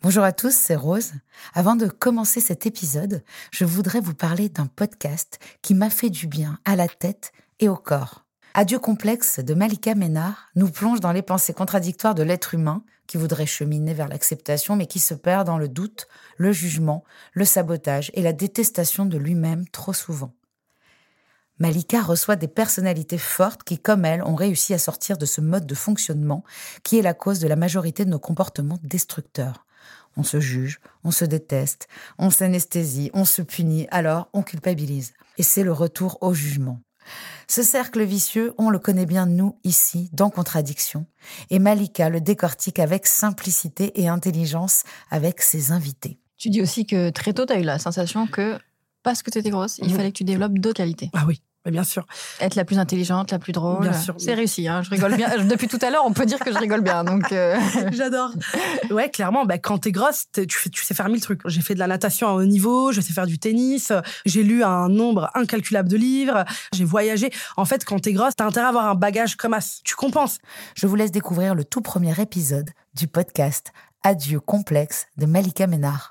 Bonjour à tous, c'est Rose. Avant de commencer cet épisode, je voudrais vous parler d'un podcast qui m'a fait du bien à la tête et au corps. Adieu complexe de Malika Ménard nous plonge dans les pensées contradictoires de l'être humain qui voudrait cheminer vers l'acceptation mais qui se perd dans le doute, le jugement, le sabotage et la détestation de lui-même trop souvent. Malika reçoit des personnalités fortes qui, comme elle, ont réussi à sortir de ce mode de fonctionnement qui est la cause de la majorité de nos comportements destructeurs. On se juge, on se déteste, on s'anesthésie, on se punit, alors on culpabilise. Et c'est le retour au jugement. Ce cercle vicieux, on le connaît bien nous, ici, dans Contradiction. Et Malika le décortique avec simplicité et intelligence avec ses invités. Tu dis aussi que très tôt, tu as eu la sensation que, parce que tu étais grosse, il fallait que tu développes d'autres qualités. Ah oui, bien sûr. Être la plus intelligente, la plus drôle. Bien sûr. C'est réussi, hein, je rigole bien. Depuis tout à l'heure, on peut dire que je rigole bien. Donc J'adore. Ouais, clairement, quand t'es grosse, tu sais faire 1000 trucs. J'ai fait de la natation à haut niveau, je sais faire du tennis, j'ai lu un nombre incalculable de livres, j'ai voyagé. En fait, quand t'es grosse, t'as intérêt à avoir un bagage comme as. Tu compenses. Je vous laisse découvrir le tout premier épisode du podcast Adieu complexe de Malika Ménard.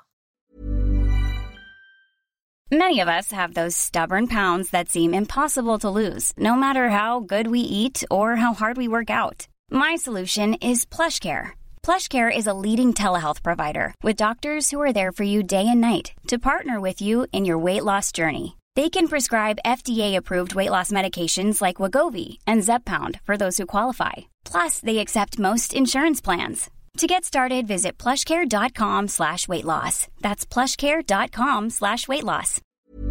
Many of us have those stubborn pounds that seem impossible to lose, no matter how good we eat or how hard we work out. My solution is PlushCare. PlushCare is a leading telehealth provider with doctors who are there for you day and night to partner with you in your weight loss journey. They can prescribe FDA-approved weight loss medications like Wegovy and Zepbound for those who qualify. Plus, they accept most insurance plans. To get started, visit plushcare.com/weightloss. That's plushcare.com/weightloss.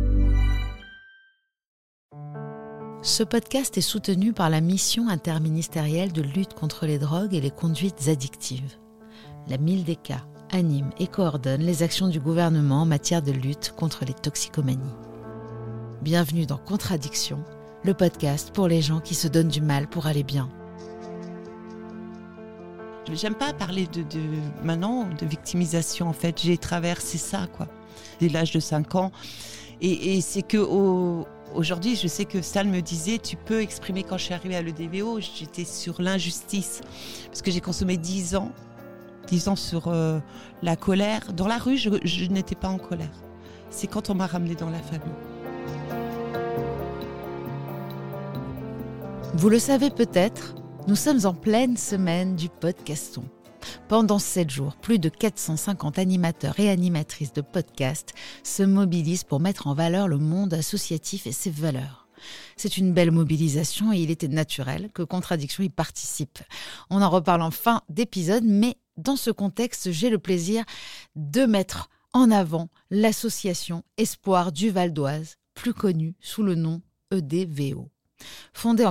Ce podcast est soutenu par la mission interministérielle de lutte contre les drogues et les conduites addictives. La MILDECA anime et coordonne les actions du gouvernement en matière de lutte contre les toxicomanies. Bienvenue dans Contradiction, le podcast pour les gens qui se donnent du mal pour aller bien. J'aime pas parler maintenant de victimisation, en fait. J'ai traversé ça, quoi, dès l'âge de 5 ans. Et c'est que aujourd'hui, je sais que Stal me disait, tu peux exprimer, quand je suis arrivée à l'EDVO, j'étais sur l'injustice. Parce que j'ai consommé 10 ans sur la colère. Dans la rue, je n'étais pas en colère. C'est quand on m'a ramenée dans la famille. Vous le savez peut-être, nous sommes en pleine semaine du podcaston. Pendant 7 jours, plus de 450 animateurs et animatrices de podcasts se mobilisent pour mettre en valeur le monde associatif et ses valeurs. C'est une belle mobilisation et il était naturel que Contradiction y participe. On en reparle en fin d'épisode, mais dans ce contexte, j'ai le plaisir de mettre en avant l'association Espoir du Val d'Oise, plus connue sous le nom EDVO. Fondé en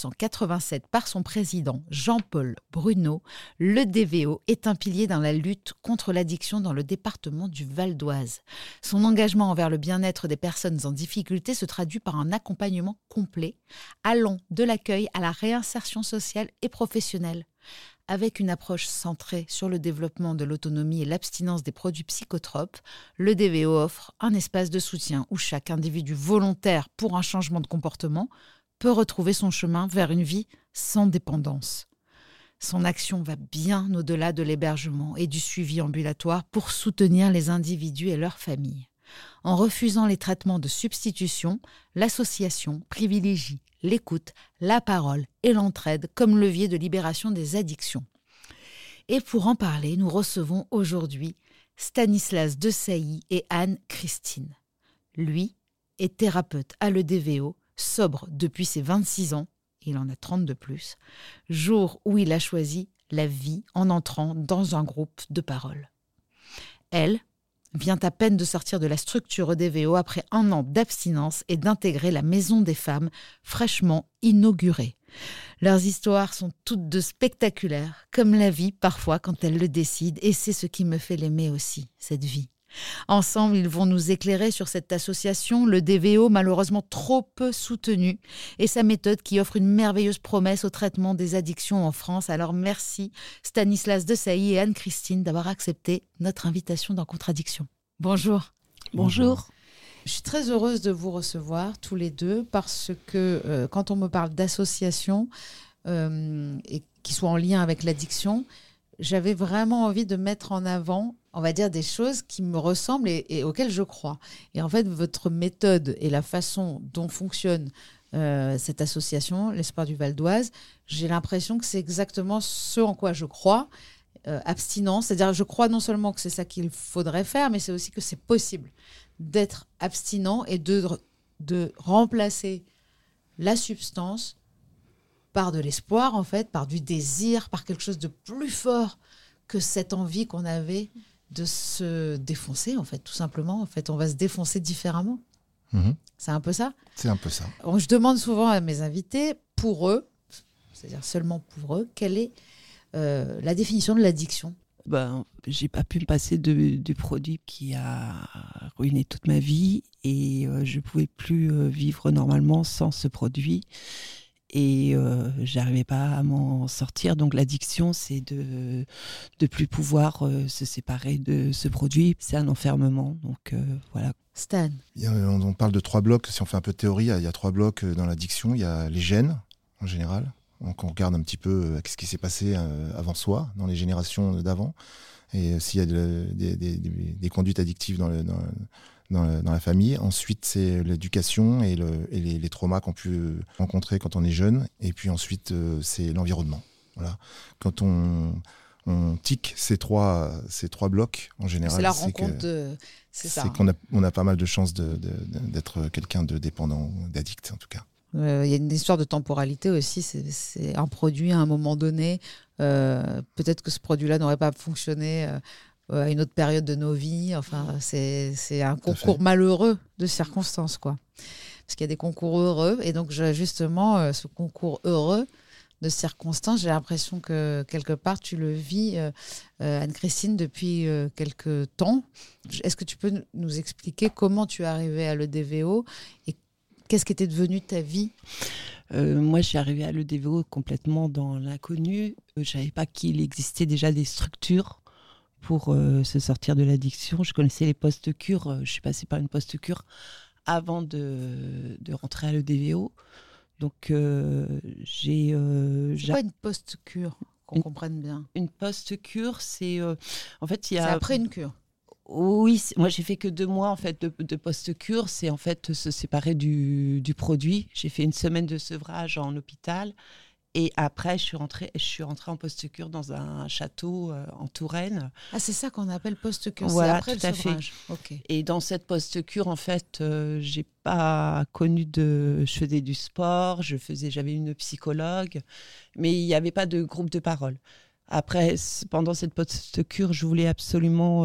1987 par son président Jean-Paul Bruno, l'EDVO est un pilier dans la lutte contre l'addiction dans le département du Val d'Oise. Son engagement envers le bien-être des personnes en difficulté se traduit par un accompagnement complet, allant de l'accueil à la réinsertion sociale et professionnelle. Avec une approche centrée sur le développement de l'autonomie et l'abstinence des produits psychotropes, l'EDVO offre un espace de soutien où chaque individu volontaire pour un changement de comportement peut retrouver son chemin vers une vie sans dépendance. Son action va bien au-delà de l'hébergement et du suivi ambulatoire pour soutenir les individus et leurs familles. En refusant les traitements de substitution, l'association privilégie l'écoute, la parole et l'entraide comme levier de libération des addictions. Et pour en parler, nous recevons aujourd'hui Stanislas Desailly et Anne-Christine. Lui est thérapeute à l'EDVO, sobre depuis ses 26 ans, il en a 30 de plus, jour où il a choisi la vie en entrant dans un groupe de parole. Elle vient à peine de sortir de la structure EDVO après 1 an d'abstinence et d'intégrer la Maison des femmes fraîchement inaugurée. Leurs histoires sont toutes deux spectaculaires, comme la vie parfois quand elle le décide, et c'est ce qui me fait l'aimer aussi, cette vie. Ensemble, ils vont nous éclairer sur cette association, l'EDVO malheureusement trop peu soutenue, et sa méthode qui offre une merveilleuse promesse au traitement des addictions en France. Alors merci Stanislas Desailly et Anne-Christine d'avoir accepté notre invitation dans Contradiction. Bonjour. Bonjour. Je suis très heureuse de vous recevoir tous les deux parce que quand on me parle d'association et qui soit en lien avec l'addiction, j'avais vraiment envie de mettre en avant, on va dire, des choses qui me ressemblent et auxquelles je crois. Et en fait, votre méthode et la façon dont fonctionne cette association, l'Espoir du Val d'Oise, j'ai l'impression que c'est exactement ce en quoi je crois. Abstinence, c'est-à-dire je crois non seulement que c'est ça qu'il faudrait faire, mais c'est aussi que c'est possible d'être abstinent et de remplacer la substance par de l'espoir, en fait, par du désir, par quelque chose de plus fort que cette envie qu'on avait de se défoncer, en fait, tout simplement. En fait, on va se défoncer différemment. C'est un peu ça ? C'est un peu ça. Alors, je demande souvent à mes invités, pour eux, c'est-à-dire seulement pour eux, quelle est la définition de l'addiction ? J'ai pas pu me passer du produit qui a ruiné toute ma vie et je pouvais plus vivre normalement sans ce produit et j'arrivais pas à m'en sortir. Donc l'addiction, c'est de plus pouvoir se séparer de ce produit. C'est un enfermement. Donc voilà. Stan. On parle de 3 blocs. Si on fait un peu de théorie, il y a 3 blocs dans l'addiction. Il y a les gènes en général. Donc on regarde un petit peu ce qui s'est passé avant soi, dans les générations d'avant, et s'il y a des conduites addictives dans la famille. Ensuite, c'est l'éducation et les traumas qu'on peut rencontrer quand on est jeune. Et puis ensuite, c'est l'environnement. Voilà. Quand on tique ces trois blocs, en général, c'est la rencontre c'est qu'on a pas mal de chances d'être quelqu'un de dépendant, d'addict en tout cas. Il y a une histoire de temporalité aussi, c'est un produit à un moment donné, peut-être que ce produit-là n'aurait pas fonctionné à une autre période de nos vies, enfin c'est un concours malheureux de circonstances, quoi. Parce qu'il y a des concours heureux, et donc justement ce concours heureux de circonstances, j'ai l'impression que quelque part tu le vis, Anne-Christine, depuis quelques temps. Est-ce que tu peux nous expliquer comment tu es arrivée à l'EDVO et qu'est-ce qui était devenu ta vie ? Moi, je suis arrivée à l'EDVO complètement dans l'inconnu. Je ne savais pas qu'il existait déjà des structures pour se sortir de l'addiction. Je connaissais les post-cures. Je suis passée par une post-cure avant de rentrer à l'EDVO. Donc, c'est quoi une post-cure, qu'on comprenne bien ? Une post-cure, c'est... en fait, il y a... C'est après une cure. Oui, moi j'ai fait que 2 mois en fait de post-cure, c'est en fait se séparer du produit. J'ai fait une semaine de sevrage en hôpital et après je suis rentrée en post-cure dans un château en Touraine. Ah, c'est ça qu'on appelle post-cure, voilà, c'est après tout le à sevrage. fait. Okay. Et dans cette post-cure en fait, j'ai pas connu je faisais du sport, j'avais une psychologue, mais il n'y avait pas de groupe de parole. Après, pendant cette post-cure, je voulais absolument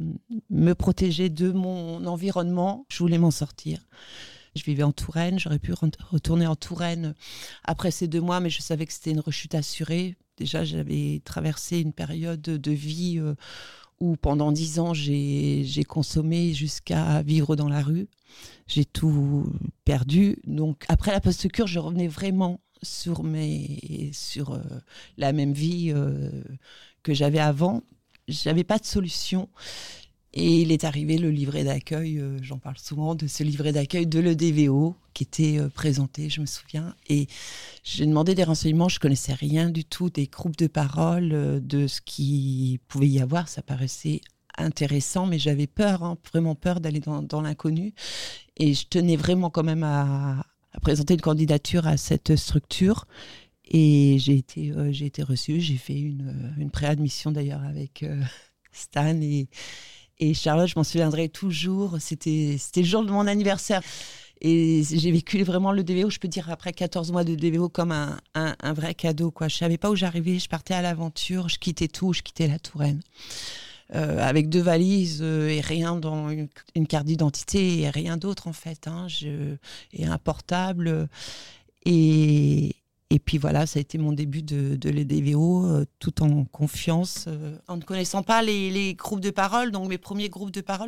me protéger de mon environnement. Je voulais m'en sortir. Je vivais en Touraine. J'aurais pu retourner en Touraine après ces 2 mois, mais je savais que c'était une rechute assurée. Déjà, j'avais traversé une période de vie où pendant 10 ans, j'ai consommé jusqu'à vivre dans la rue. J'ai tout perdu. Donc, après la post-cure, je revenais vraiment sur la même vie que j'avais avant. J'avais pas de solution et il est arrivé le livret d'accueil, j'en parle souvent de ce livret d'accueil de l'EDVO qui était présenté, je me souviens, et j'ai demandé des renseignements. Je connaissais rien du tout des groupes de parole, de ce qu'il pouvait y avoir. Ça paraissait intéressant, mais j'avais peur, vraiment peur d'aller dans l'inconnu, et je tenais vraiment quand même à présenter une candidature à cette structure. Et j'ai été reçue. J'ai fait une préadmission d'ailleurs avec Stan et Charlotte. Je m'en souviendrai toujours. C'était le jour de mon anniversaire. Et j'ai vécu vraiment le DVO, je peux dire, après 14 mois de DVO, comme un vrai cadeau, quoi. Je ne savais pas où j'arrivais. Je partais à l'aventure. Je quittais tout. Je quittais la Touraine. Avec 2 valises et rien dans une carte d'identité et rien d'autre en fait, et un portable et puis voilà, ça a été mon début de l'EDVO, tout en confiance, en ne connaissant pas les groupes de parole. Donc mes premiers groupes de parole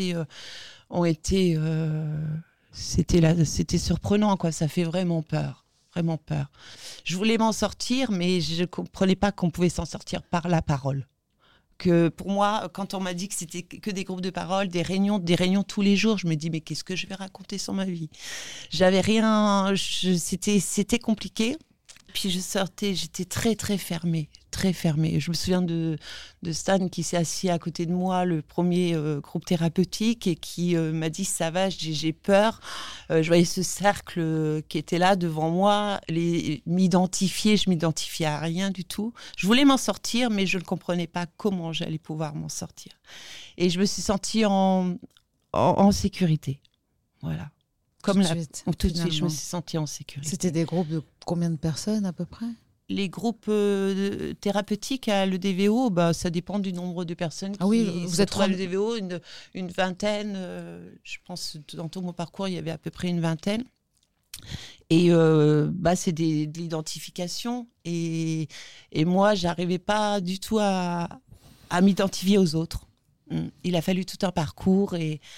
c'était surprenant, quoi. Ça fait vraiment peur. Je voulais m'en sortir, mais je ne comprenais pas qu'on pouvait s'en sortir par la parole. Que pour moi, quand on m'a dit que c'était que des groupes de parole, des réunions tous les jours, je me dis mais qu'est-ce que je vais raconter sur ma vie ? J'avais rien, c'était compliqué. puis je sortais, j'étais très très fermée, très fermée. Je me souviens de Stan qui s'est assis à côté de moi, le premier groupe thérapeutique, et qui m'a dit ça va, j'ai peur. Je voyais ce cercle qui était là devant moi, m'identifier, je m'identifiais à rien du tout. Je voulais m'en sortir, mais je ne comprenais pas comment j'allais pouvoir m'en sortir. Et je me suis sentie en sécurité, voilà. Comme tout de suite, je me suis sentie en sécurité. C'était des groupes de combien de personnes à peu près ? Les groupes thérapeutiques à l'EDVO, ça dépend du nombre de personnes vous êtes à l'EDVO, une vingtaine. Je pense dans tout mon parcours, il y avait à peu près une vingtaine. Et c'est de l'identification. Et moi, j'arrivais pas du tout à m'identifier aux autres. Il a fallu tout un parcours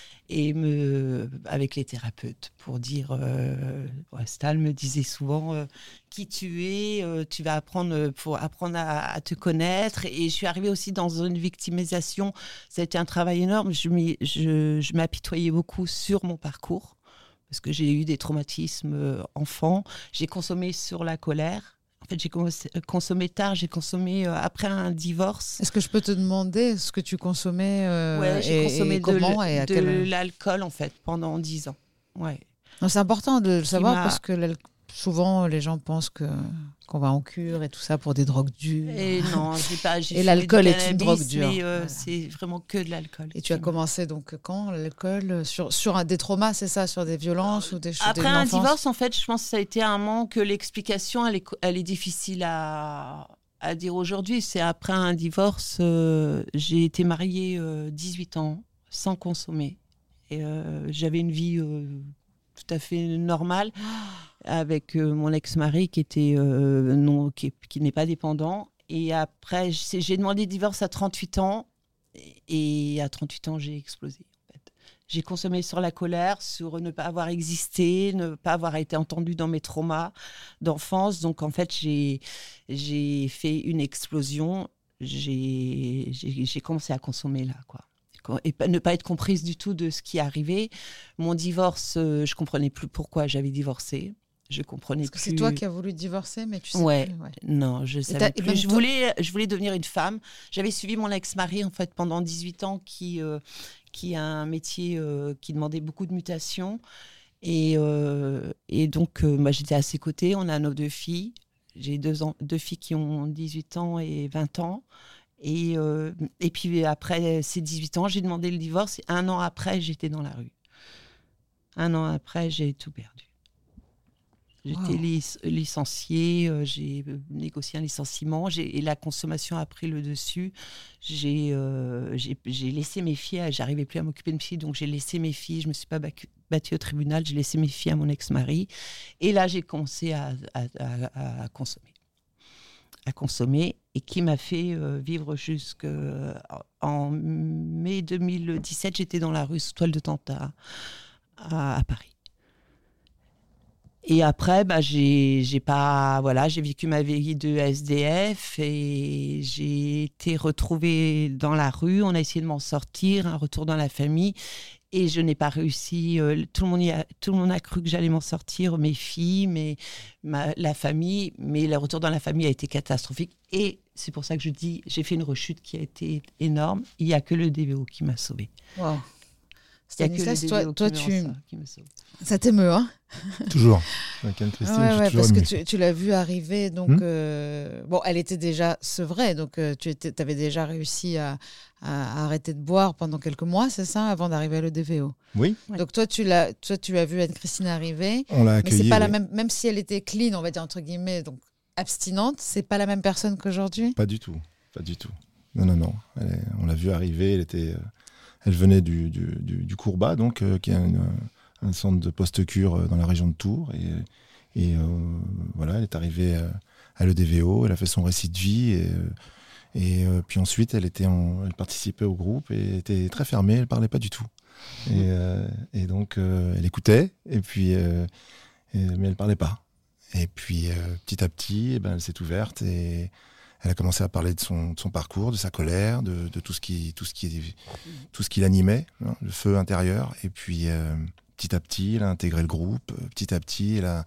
avec les thérapeutes pour dire, Stal me disait souvent qui tu es, tu vas apprendre à te connaître. Et je suis arrivée aussi dans une victimisation. Ça a été un travail énorme. Je m'apitoyais beaucoup sur mon parcours parce que j'ai eu des traumatismes enfants. J'ai consommé sur la colère. En fait, j'ai consommé tard, j'ai consommé après un divorce. Est-ce que je peux te demander ce que tu consommais j'ai consommé comment et à quel... l'alcool, en fait, pendant 10 ans. Ouais. Non, c'est important de le savoir parce que souvent, les gens pensent qu'on va en cure et tout ça pour des drogues dures. Et non, j'ai et l'alcool est une drogue dure. Mais c'est vraiment que de l'alcool. Et tu as commencé donc quand l'alcool sur des traumas, c'est ça, sur des violences ou des choses. Après un divorce, en fait, je pense que ça a été un manque. L'explication, elle est difficile à dire aujourd'hui. C'est après un divorce, j'ai été mariée 18 ans sans consommer. Et j'avais une vie tout à fait normale. Avec mon ex-mari qui était qui n'est pas dépendant. Et après, j'ai demandé le divorce à 38 ans. Et à 38 ans, j'ai explosé. En fait. J'ai consommé sur la colère, sur ne pas avoir existé, ne pas avoir été entendue dans mes traumas d'enfance. Donc, en fait, j'ai fait une explosion. J'ai commencé à consommer là, quoi. Et ne pas être comprise du tout de ce qui arrivait. Mon divorce, je comprenais plus pourquoi j'avais divorcé. Je comprenais plus. Parce que c'est toi qui as voulu divorcer, mais tu sais plus. Ouais. Non, je savais plus. Je voulais devenir une femme. J'avais suivi mon ex-mari en fait pendant 18 ans qui a un métier qui demandait beaucoup de mutations. Et donc, moi, j'étais à ses côtés. On a nos 2 filles. J'ai 2 filles qui ont 18 ans et 20 ans. Et puis après ces 18 ans, j'ai demandé le divorce. Et 1 an après, j'étais dans la rue. 1 an après, j'ai tout perdu. J'étais licenciée, j'ai négocié un licenciement et la consommation a pris le dessus. J'ai laissé mes filles, j'arrivais plus à m'occuper de mes filles, donc j'ai laissé mes filles, je me suis pas battue au tribunal, j'ai laissé mes filles à mon ex-mari. Et là, j'ai commencé à consommer et qui m'a fait vivre jusqu'en mai 2017. J'étais dans la rue sous toile de tente à Paris. Et après, j'ai vécu ma vie de SDF et j'ai été retrouvée dans la rue. On a essayé de m'en sortir, un retour dans la famille. Et je n'ai pas réussi. Tout le monde a cru que j'allais m'en sortir, mes filles, la famille. Mais le retour dans la famille a été catastrophique. Et c'est pour ça que je dis, j'ai fait une rechute qui a été énorme. Il n'y a que le DVO qui m'a sauvée. Wow. Stanislas, toi, ça t'émeut, hein? Toujours. Avec Anne-Christine, ouais, parce que tu l'as vu arriver, donc elle était déjà sevrée, donc tu avais déjà réussi à arrêter de boire pendant quelques mois, c'est ça, avant d'arriver à l'EDVO. Oui. Donc toi, tu as vu Anne-Christine arriver. On l'a accueillie. Mais c'est pas la même si elle était clean, on va dire entre guillemets, donc abstinente, c'est pas la même personne qu'aujourd'hui. Pas du tout. Non. On l'a vue arriver, elle venait du Courbat, donc, qui est un centre de post-cure dans la région de Tours. Et elle est arrivée à l'EDVO, elle a fait son récit de vie. Et puis ensuite, elle participait au groupe et était très fermée, elle ne parlait pas du tout. Et donc, elle écoutait, mais elle ne parlait pas. Et puis, petit à petit, elle s'est ouverte et elle a commencé à parler de son parcours, de sa colère, de tout ce qui l'animait, hein, le feu intérieur. Et puis, petit à petit, elle a intégré le groupe. Petit à petit, elle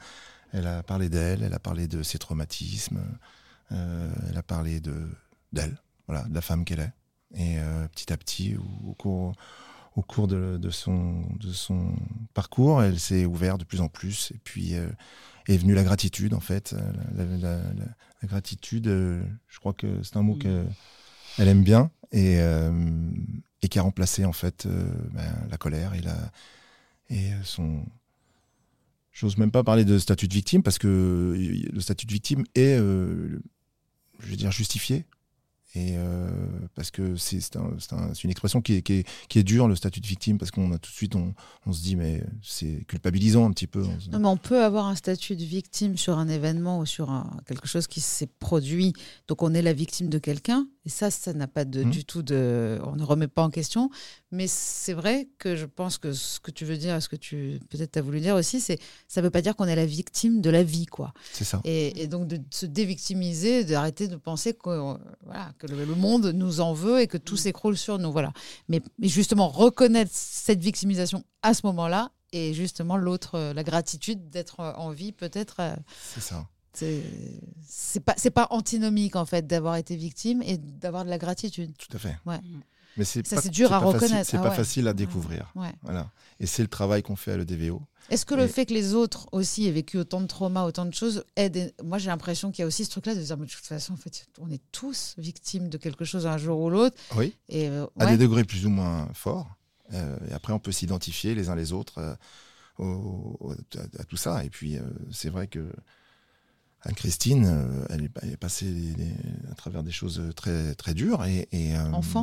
Elle a parlé d'elle, elle a parlé de ses traumatismes, elle a parlé d'elle, voilà, de la femme qu'elle est. Et petit à petit, au cours de son parcours, elle s'est ouverte de plus en plus. Et puis est venue la gratitude, en fait. La gratitude, je crois que c'est un mot qu'elle aime bien et qui a remplacé, en fait, la colère et son... J'ose même pas parler de statut de victime parce que le statut de victime est, je veux dire, justifié. Et parce que c'est une expression qui est dure, le statut de victime, parce qu'on a tout de suite, on se dit, mais c'est culpabilisant un petit peu. Non, mais on peut avoir un statut de victime sur un événement ou sur quelque chose qui s'est produit. Donc on est la victime de quelqu'un. Et ça n'a pas du tout de... On ne remet pas en question. Mais c'est vrai que je pense que ce que tu veux dire, ce que tu peut-être as voulu dire aussi, ça ne veut pas dire qu'on est la victime de la vie, quoi. C'est ça. Et donc de se dévictimiser, d'arrêter de penser que le monde nous en veut et que tout s'écroule sur nous. Voilà. Mais justement, reconnaître cette victimisation à ce moment-là et justement l'autre, la gratitude d'être en vie, peut-être... c'est ça. C'est pas antinomique, en fait, d'avoir été victime et d'avoir de la gratitude. Tout à fait. Ouais. Mais c'est dur à reconnaître. C'est pas facile à découvrir. Ouais. Voilà. Et c'est le travail qu'on fait à l'EDVO. Est-ce que le fait que les autres aussi aient vécu autant de traumas, autant de choses, aide? Moi, j'ai l'impression qu'il y a aussi ce truc-là de dire, mais de toute façon, en fait, on est tous victimes de quelque chose un jour ou l'autre. Oui. Et, à des degrés plus ou moins forts. Et après, on peut s'identifier les uns les autres à tout ça. Et puis, c'est vrai que Anne-Christine, elle est passée à travers des choses très, très dures. Enfant ?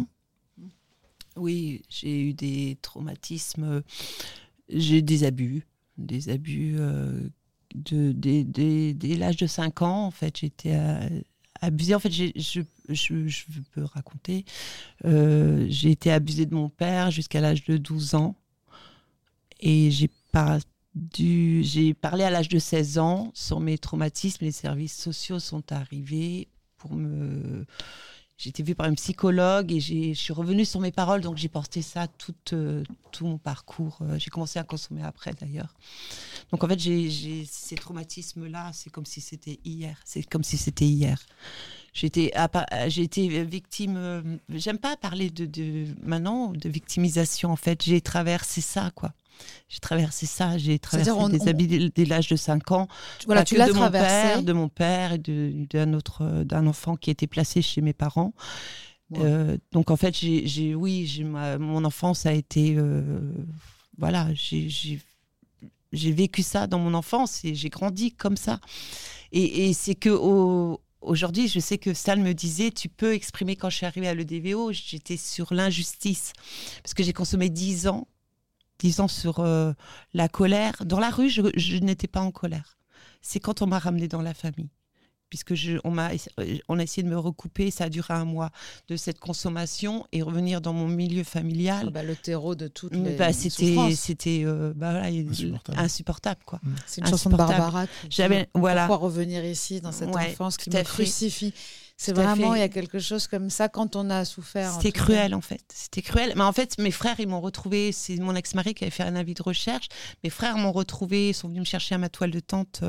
Oui, j'ai eu des traumatismes, j'ai eu des abus dès l'âge de 5 ans. En fait, j'étais abusée. En fait, je peux raconter. J'ai été abusée de mon père jusqu'à l'âge de 12 ans. Et j'ai parlé à l'âge de 16 ans sur mes traumatismes. Les services sociaux sont arrivés pour me... J'ai été vue par une psychologue et je suis revenue sur mes paroles. Donc, j'ai porté ça tout mon parcours. J'ai commencé à consommer après, d'ailleurs. Donc, en fait, ces traumatismes-là, c'est comme si c'était hier. J'ai été victime... j'aime pas parler maintenant de victimisation, en fait. J'ai traversé ça, quoi. J'ai traversé des abus dès l'âge de 5 ans. Voilà, tu l'as traversé. De mon père et d'un enfant qui était placé chez mes parents. Ouais. Donc en fait, mon enfance a été... j'ai vécu ça dans mon enfance et j'ai grandi comme ça. Et c'est que... Aujourd'hui, je sais que Stal me disait, tu peux exprimer, quand je suis arrivée à l'EDVO, j'étais sur l'injustice. Parce que j'ai consommé 10 ans sur la colère. Dans la rue, je n'étais pas en colère. C'est quand on m'a ramenée dans la famille. Puisque on a essayé de me recouper, ça a duré 1 mois de cette consommation et revenir dans mon milieu familial. Le terreau de toutes les souffrances. C'était insupportable, quoi. C'est une chanson de Barbara. Pourquoi revenir ici dans cette enfance qui me crucifie. C'est vraiment, il y a quelque chose comme ça quand on a souffert. C'était cruel, en fait. C'était cruel. Mais en fait, mes frères, ils m'ont retrouvée. C'est mon ex-mari qui avait fait un avis de recherche. Mes frères m'ont retrouvée, ils sont venus me chercher à ma toile de tente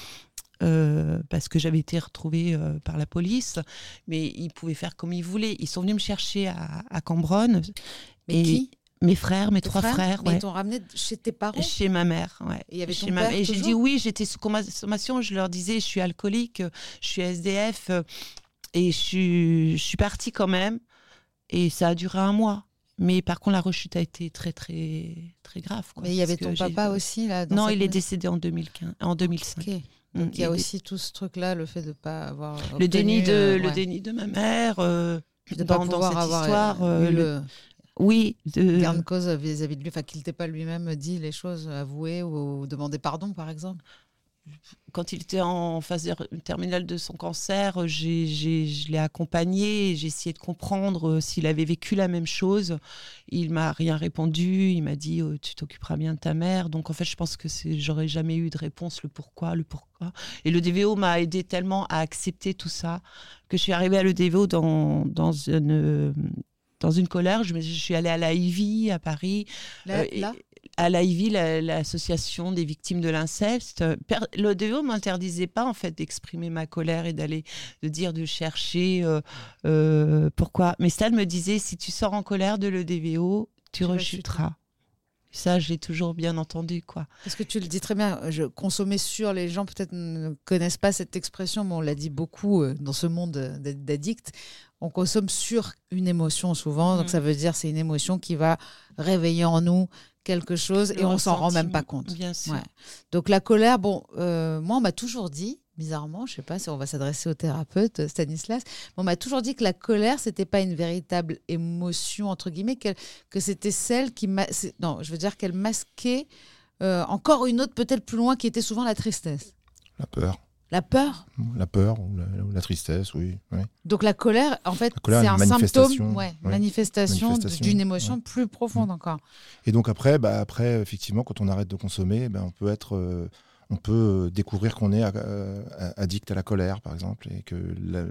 parce que j'avais été retrouvée par la police. Mais ils pouvaient faire comme ils voulaient. Ils sont venus me chercher à Cambronne. Mais qui ? Mes frères, mes 3 frères. Mais ils t'ont ramené chez tes parents ? Chez ma mère, ouais. Et il y avait ton père Et j'ai dit oui, j'étais sous consommation. Je leur disais, je suis alcoolique, je suis SDF. Et je suis partie quand même. Et ça a duré 1 mois. Mais par contre, la rechute a été très, très, très grave, quoi. Mais il y avait ton papa aussi, là ? Non, il est décédé en 2005. Okay. Donc il y a aussi tout ce truc-là, le fait de ne pas avoir... Le déni de ma mère, de ne pas pouvoir avoir histoire. Oui. Gain de cause vis-à-vis de lui, enfin qu'il t'ait pas lui-même dit les choses, avoué ou demandé pardon, par exemple. Quand il était en phase terminale de son cancer, je l'ai accompagné, j'ai essayé de comprendre s'il avait vécu la même chose. Il m'a rien répondu, il m'a dit tu t'occuperas bien de ta mère. Donc en fait, je pense que j'aurais jamais eu de réponse, le pourquoi. Et le DVO m'a aidé tellement à accepter tout ça que je suis arrivée à le DVO dans une colère. Je suis allée à la Ivy à Paris. à l'Ivy, l'association des victimes de l'inceste, le DVO m'interdisait pas en fait d'exprimer ma colère et de chercher pourquoi. Mais Stal me disait, si tu sors en colère de l'EDVO, tu rechuteras. Ça, j'ai toujours bien entendu, quoi. Parce que tu le dis très bien, consommer sur, les gens peut-être ne connaissent pas cette expression, mais on l'a dit beaucoup dans ce monde d'addicts. On consomme sur une émotion souvent, donc ça veut dire c'est une émotion qui va réveiller en nous quelque chose et on s'en rend même pas compte. Bien sûr. Ouais. Donc la colère, moi on m'a toujours dit, bizarrement, je sais pas si on va s'adresser au thérapeute Stanislas, mais on m'a toujours dit que la colère c'était pas une véritable émotion entre guillemets, que c'était celle qui qu'elle masquait encore une autre peut-être plus loin qui était souvent la tristesse. La peur. La peur. La peur ou la tristesse, oui. Donc la colère, en fait, c'est un symptôme, manifestation d'une émotion plus profonde encore. Et donc après, effectivement, quand on arrête de consommer, on peut découvrir qu'on est addict à la colère, par exemple, et que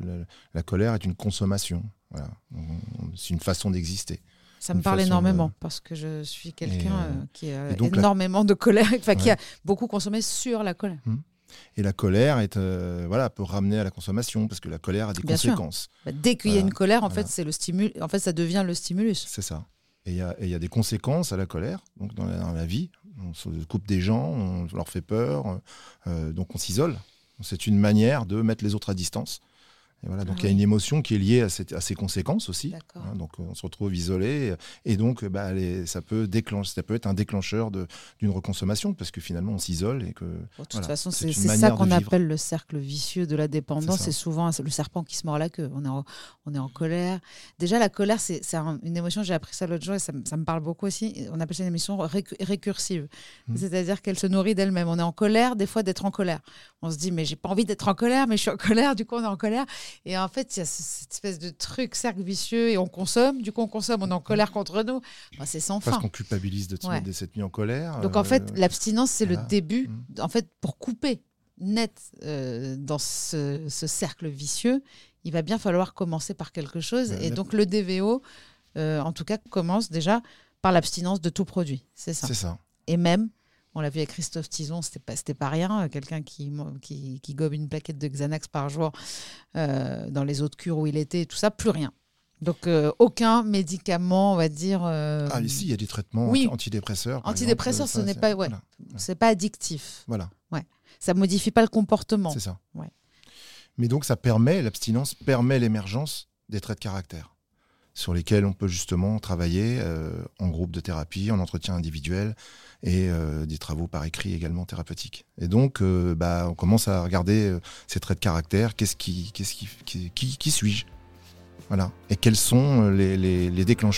la colère est une consommation. Voilà. C'est une façon d'exister. Ça me parle énormément parce que je suis quelqu'un qui a énormément de colère, qui a beaucoup consommé sur la colère. Et la colère peut ramener à la consommation parce que la colère a des conséquences. Dès qu'il y a une colère, en fait, c'est le stimulus. En fait, ça devient le stimulus. C'est ça. Et il y a des conséquences à la colère. Donc dans la vie, on se coupe des gens, on leur fait peur, donc on s'isole. C'est une manière de mettre les autres à distance. Et voilà, donc il y a une émotion qui est liée à ces conséquences aussi. Donc on se retrouve isolé et donc ça peut être un déclencheur d'une reconsommation parce que finalement on s'isole et que. De toute façon, c'est ça qu'on appelle le cercle vicieux de la dépendance. C'est souvent le serpent qui se mord la queue. On est en colère. Déjà la colère, c'est une émotion. J'ai appris ça l'autre jour et ça me parle beaucoup aussi. On appelle ça une émotion récursive, c'est-à-dire qu'elle se nourrit d'elle-même. On est en colère des fois d'être en colère. On se dit mais j'ai pas envie d'être en colère, mais je suis en colère. Du coup on est en colère. Et en fait, il y a cette espèce de truc, cercle vicieux, et on consomme. Du coup, on est en colère contre nous. C'est sans fin. Parce qu'on culpabilise de s'être mis en colère. Donc, en fait, l'abstinence, c'est le début. En fait, pour couper net dans ce cercle vicieux, il va bien falloir commencer par quelque chose. Et donc, le DVO, en tout cas, commence déjà par l'abstinence de tout produit. C'est ça. C'est ça. Et même... On l'a vu avec Christophe Tison, c'était pas rien. Quelqu'un qui gobe une plaquette de Xanax par jour dans les autres cures où il était, et tout ça, plus rien. Donc, aucun médicament, on va dire... ici, il y a des traitements antidépresseurs. Antidépresseurs, ce n'est pas... c'est pas addictif. Voilà. Ouais. Ça modifie pas le comportement. C'est ça. Ouais. Mais donc, l'abstinence permet l'émergence des traits de caractère sur lesquels on peut justement travailler en groupe de thérapie, en entretien individuel et des travaux par écrit également thérapeutiques. Et donc, on commence à regarder ces traits de caractère. Qui suis-je ? Voilà. Et quels sont les déclencheurs ?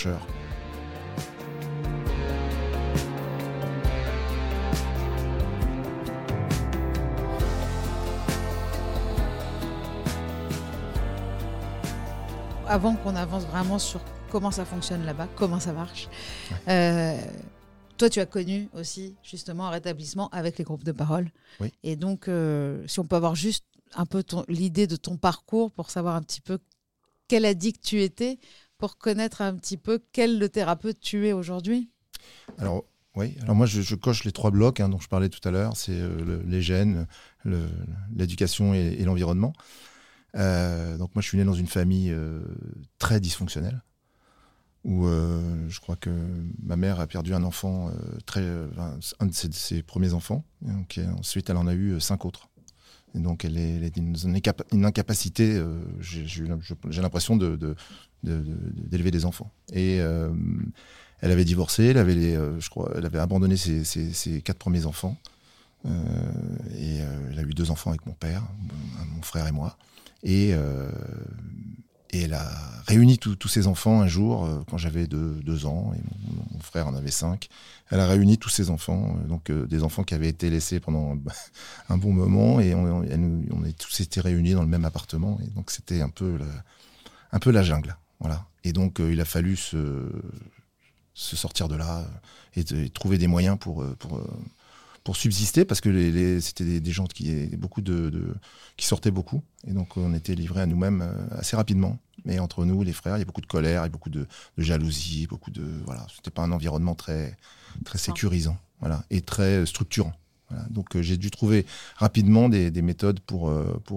Avant qu'on avance vraiment sur comment ça fonctionne là-bas, comment ça marche, toi, tu as connu aussi justement un rétablissement avec les groupes de parole. Oui. Et donc, si on peut avoir juste un peu l'idée de ton parcours pour savoir un petit peu quel addict tu étais, pour connaître un petit peu quel thérapeute tu es aujourd'hui. Alors moi je coche les 3 blocs dont je parlais tout à l'heure, c'est les gènes, l'éducation et l'environnement. Donc moi je suis né dans une famille très dysfonctionnelle où je crois que ma mère a perdu un enfant, un de ses premiers enfants, donc ensuite elle en a eu 5 autres. Et donc elle est dans une incapacité, j'ai l'impression d'élever des enfants. Et elle avait divorcé, elle avait abandonné ses 4 premiers enfants, et elle a eu 2 enfants avec mon père, mon frère et moi. Et elle a réuni tous ses enfants un jour, quand j'avais 2 ans, et mon frère en avait 5. Elle a réuni tous ses enfants, donc des enfants qui avaient été laissés pendant un bon moment, et on a tous été réunis dans le même appartement. Et donc c'était un peu la jungle. Voilà. Et donc il a fallu se sortir de là et trouver des moyens pour pour subsister, parce que c'était des gens qui sortaient beaucoup. Et donc, on était livrés à nous-mêmes assez rapidement. Mais entre nous, les frères, il y a beaucoup de colère, il y a beaucoup de jalousie, voilà. C'était pas un environnement très, très sécurisant, voilà, et très structurant. Voilà. Donc, j'ai dû trouver rapidement des méthodes pour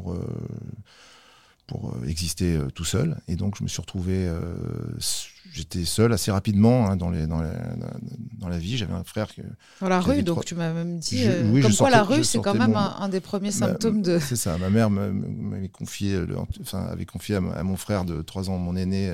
exister tout seul. Et donc, je me suis retrouvé... j'étais seul assez rapidement dans la vie. J'avais un frère... Dans la rue, donc tu m'as même dit... la rue, c'est quand même un des premiers symptômes de... C'est ça. Ma mère m'avait confié, avait confié à mon frère de 3 ans, mon aîné,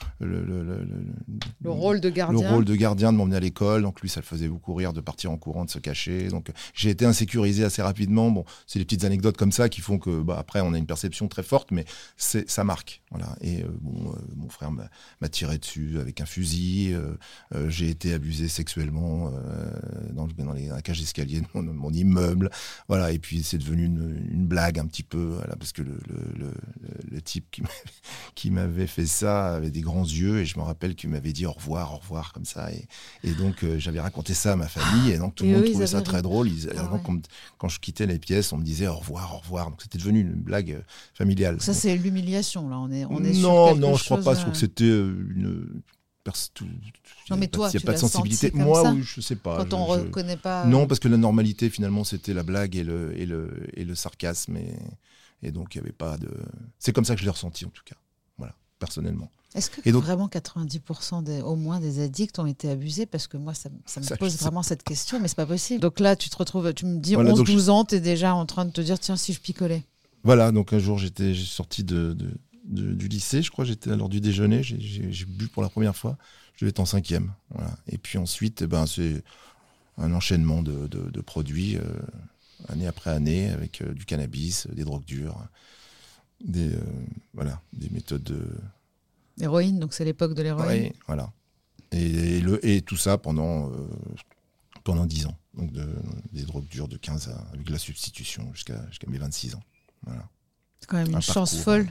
le rôle de gardien. Le rôle de gardien, de m'emmener à l'école. Donc lui, ça le faisait beaucoup rire de partir en courant, de se cacher. Donc j'ai été insécurisé assez rapidement. Bon, c'est des petites anecdotes comme ça qui font que, après, on a une perception très forte, mais ça marque. Voilà. Et mon frère m'a tiré dessus avec un fusil. J'ai été abusé sexuellement dans la cage d'escalier de mon immeuble. Voilà. Et puis c'est devenu une blague un petit peu, voilà, parce que le type qui m'avait fait ça avait des grands yeux, et je me rappelle qu'il m'avait dit au revoir comme ça. Et donc j'avais raconté ça à ma famille, et donc tout le monde trouvait ça très drôle. Quand je quittais les pièces, on me disait au revoir. Donc c'était devenu une blague familiale. Ça, c'est l'humiliation, là. On est non, je crois pas. Je trouve que c'était une... Non, mais toi, il n'y a pas de sensibilité. Moi, oui, je sais pas. Quand on ne reconnaît pas. Non, parce que la normalité, finalement, c'était la blague et le sarcasme. Et donc, il n'y avait pas de. C'est comme ça que je l'ai ressenti, en tout cas. Voilà, personnellement. Est-ce que vraiment 90% au moins des addicts ont été abusés? Parce que moi, ça me pose vraiment cette question, mais c'est pas possible. Donc là, tu me dis 11-12 ans, tu es déjà en train de te dire, tiens, si je picolais. Voilà, donc un jour, j'ai sorti du lycée, je crois, j'étais à l'heure du déjeuner, j'ai bu pour la première fois, je devais être en 5e. Voilà. Et puis ensuite, c'est un enchaînement de produits, année après année, avec du cannabis, des drogues dures, des méthodes de... L'héroïne, donc c'est l'époque de l'héroïne. Oui, voilà. Et tout ça pendant 10 ans. Donc des drogues dures de 15 à, avec la substitution jusqu'à mes 26 ans. Voilà. C'est quand même une chance folle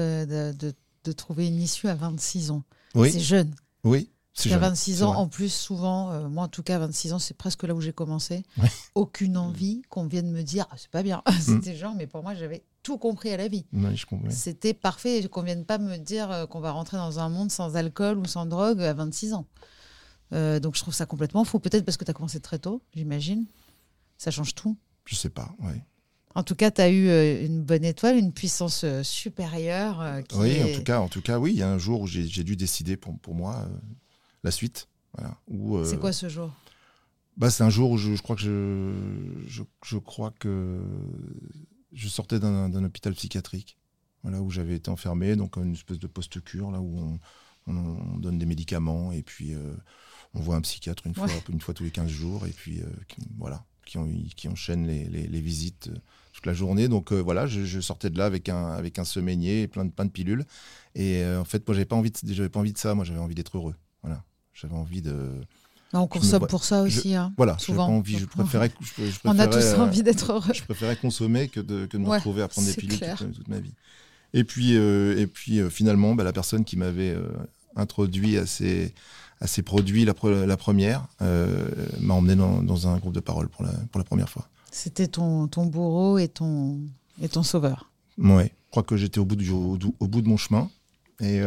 de trouver une issue à 26 ans. Oui. C'est jeune. Oui, c'est jeune. À 26 ans, en plus, souvent, moi en tout cas, à 26 ans, c'est presque là où j'ai commencé. Oui. Aucune envie qu'on vienne me dire c'est pas bien. C'était genre, mais pour moi, j'avais tout compris à la vie. Oui, je comprends. C'était parfait qu'on vienne pas me dire qu'on va rentrer dans un monde sans alcool ou sans drogue à 26 ans. Donc je trouve ça complètement fou. Peut-être parce que tu as commencé très tôt, j'imagine. Ça change tout. Je sais pas, oui. En tout cas, tu as eu une bonne étoile, une puissance supérieure. Oui, en tout cas, oui. Il y a un jour où j'ai dû décider pour moi la suite. Voilà, c'est quoi ce jour? C'est un jour où je crois que je sortais d'un hôpital psychiatrique, voilà, où j'avais été enfermé, donc une espèce de post-cure, là où on donne des médicaments, et puis on voit un psychiatre une fois tous les 15 jours, et puis voilà, qui enchaîne les visites toute la journée. Donc voilà, je sortais de là avec un semainier et plein de pilules. Et en fait, moi, j'avais pas envie de ça. Moi, j'avais envie d'être heureux. Voilà, j'avais envie de. On consomme pour ça aussi. Voilà, souvent. Pas envie. Je préférais. On a tous envie d'être heureux. Je préférais consommer que de me retrouver à prendre des pilules toute ma vie. Et puis finalement, la personne qui m'avait introduit à ces produits, la première, m'a emmené dans un groupe de parole pour la première fois. C'était ton bourreau et ton sauveur. Oui, je crois que j'étais au bout de mon chemin, et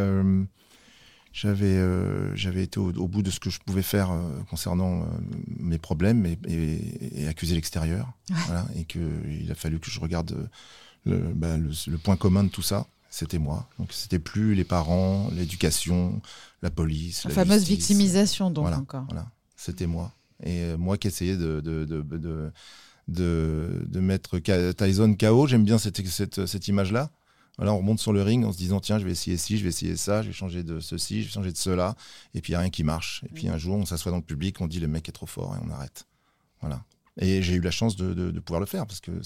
j'avais été au bout de ce que je pouvais faire concernant mes problèmes et accuser l'extérieur. Ouais. Voilà, et qu'il a fallu que je regarde le point commun de tout ça. C'était moi. Donc, c'était plus les parents, l'éducation, la police, la fameuse justice. Victimisation, donc, encore. Voilà, c'était moi. Et moi qui essayais de mettre Tyson KO, j'aime bien cette image-là. Voilà, on remonte sur le ring en se disant tiens, je vais essayer ci, je vais essayer ça, je vais changer de ceci, je vais changer de cela, et puis il n'y a rien qui marche. Et puis un jour, on s'assoit dans le public, on dit le mec est trop fort, et on arrête. Voilà. Et j'ai eu la chance de pouvoir le faire, parce que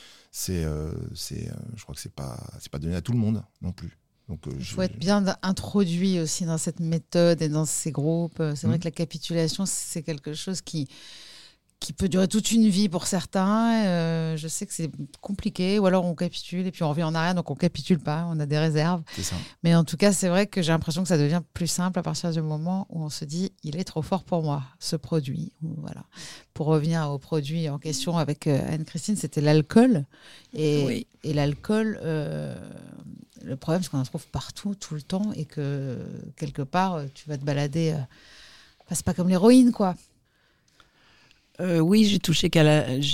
je crois que c'est pas donné à tout le monde non plus. Donc, il faut être bien introduit aussi dans cette méthode et dans ces groupes. C'est vrai que la capitulation, c'est quelque chose qui qui peut durer toute une vie pour certains. Je sais que c'est compliqué, ou alors on capitule et puis on revient en arrière, donc on capitule pas, on a des réserves. C'est ça. Mais en tout cas, c'est vrai que j'ai l'impression que ça devient plus simple à partir du moment où on se dit il est trop fort pour moi, ce produit. Voilà. Pour revenir au produit en question avec Anne-Christine, c'était l'alcool. Et l'alcool, le problème, c'est qu'on en trouve partout, tout le temps, et que quelque part, tu vas te balader. C'est pas comme l'héroïne, quoi. Oui, j'ai touché qu'à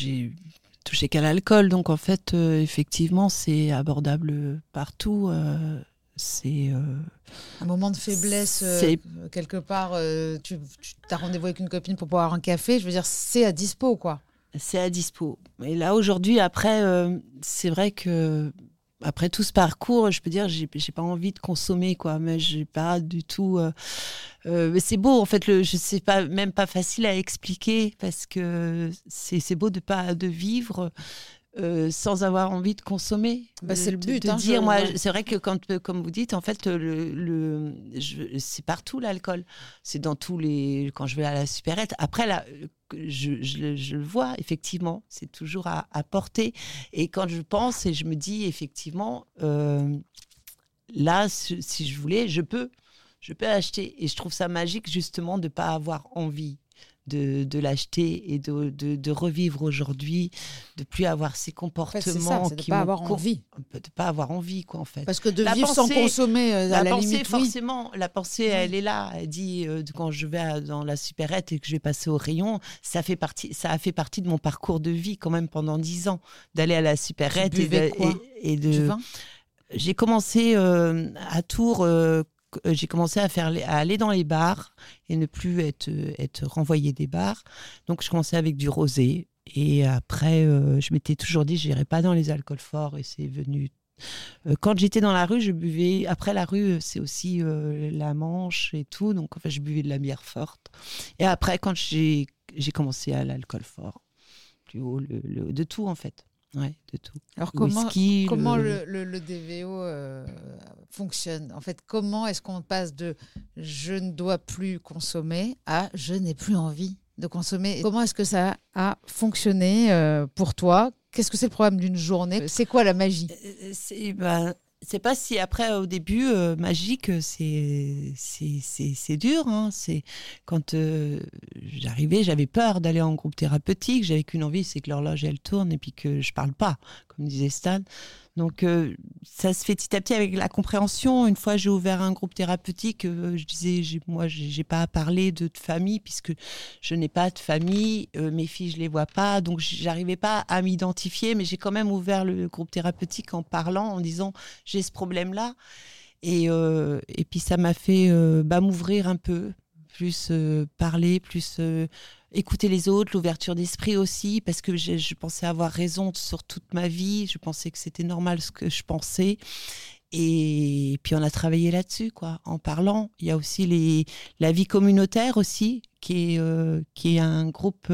l'alcool, donc en fait, effectivement, c'est abordable partout. C'est un moment de faiblesse, quelque part, tu as rendez-vous avec une copine pour boire un café, je veux dire, c'est à dispo, quoi. C'est à dispo. Et là, aujourd'hui, après, c'est vrai que après tout ce parcours, je peux dire, j'ai pas envie de consommer, quoi. Mais j'ai pas du tout. Mais c'est beau, en fait. Je sais pas, même pas facile à expliquer parce que c'est beau de vivre. Sans avoir envie de consommer. C'est le but. De dire, moi, c'est vrai que comme vous dites, en fait, c'est partout l'alcool. C'est dans tous les. Quand je vais à la supérette. Après, là, je le vois, effectivement, c'est toujours à porter. Et quand je pense et je me dis, effectivement, là, si je voulais, je peux acheter. Et je trouve ça magique, justement, de ne pas avoir envie de l'acheter et de revivre aujourd'hui, de plus avoir ces comportements. En fait, c'est ça, c'est de ne pas avoir envie. De ne pas avoir envie, quoi, en fait. Parce que de vivre sans consommer, à la limite, forcément, la pensée, elle est là. Elle dit, quand je vais dans la supérette et que je vais passer au rayon, ça a fait partie de mon parcours de vie, quand même, pendant 10 ans, d'aller à la supérette. Tu buvais quoi ? Du vin ? J'ai commencé à Tours... j'ai commencé à aller dans les bars et ne plus être renvoyée des bars. Donc, je commençais avec du rosé. Et après, je m'étais toujours dit, je n'irai pas dans les alcools forts. Et c'est venu... quand j'étais dans la rue, je buvais... Après, la rue, c'est aussi la Manche et tout. Donc, en fait, je buvais de la bière forte. Et après, quand j'ai commencé à l'alcool fort, plus haut, de tout, en fait. Ouais, de tout. Alors comment le DVO fonctionne ? En fait, comment est-ce qu'on passe de « je ne dois plus consommer » à « je n'ai plus envie de consommer » ? Comment est-ce que ça a fonctionné pour toi ? Qu'est-ce que c'est le problème d'une journée ? C'est quoi la magie ? C'est pas si après au début magique, c'est dur, hein. C'est quand j'arrivais, j'avais peur d'aller en groupe thérapeutique, j'avais qu'une envie, c'est que l'horloge elle tourne et puis que je parle pas, comme disait Stan. Donc ça se fait petit à petit avec la compréhension. Une fois j'ai ouvert un groupe thérapeutique, je disais moi j'ai pas à parler de famille puisque je n'ai pas de famille, mes filles je les vois pas, donc j'arrivais pas à m'identifier, mais j'ai quand même ouvert le groupe thérapeutique en parlant, en disant j'ai ce problème là et puis ça m'a fait m'ouvrir un peu, plus parler, plus écouter les autres, l'ouverture d'esprit aussi, parce que je pensais avoir raison sur toute ma vie, je pensais que c'était normal ce que je pensais. Et puis on a travaillé là-dessus, quoi, en parlant. Il y a aussi la vie communautaire aussi, qui est un groupe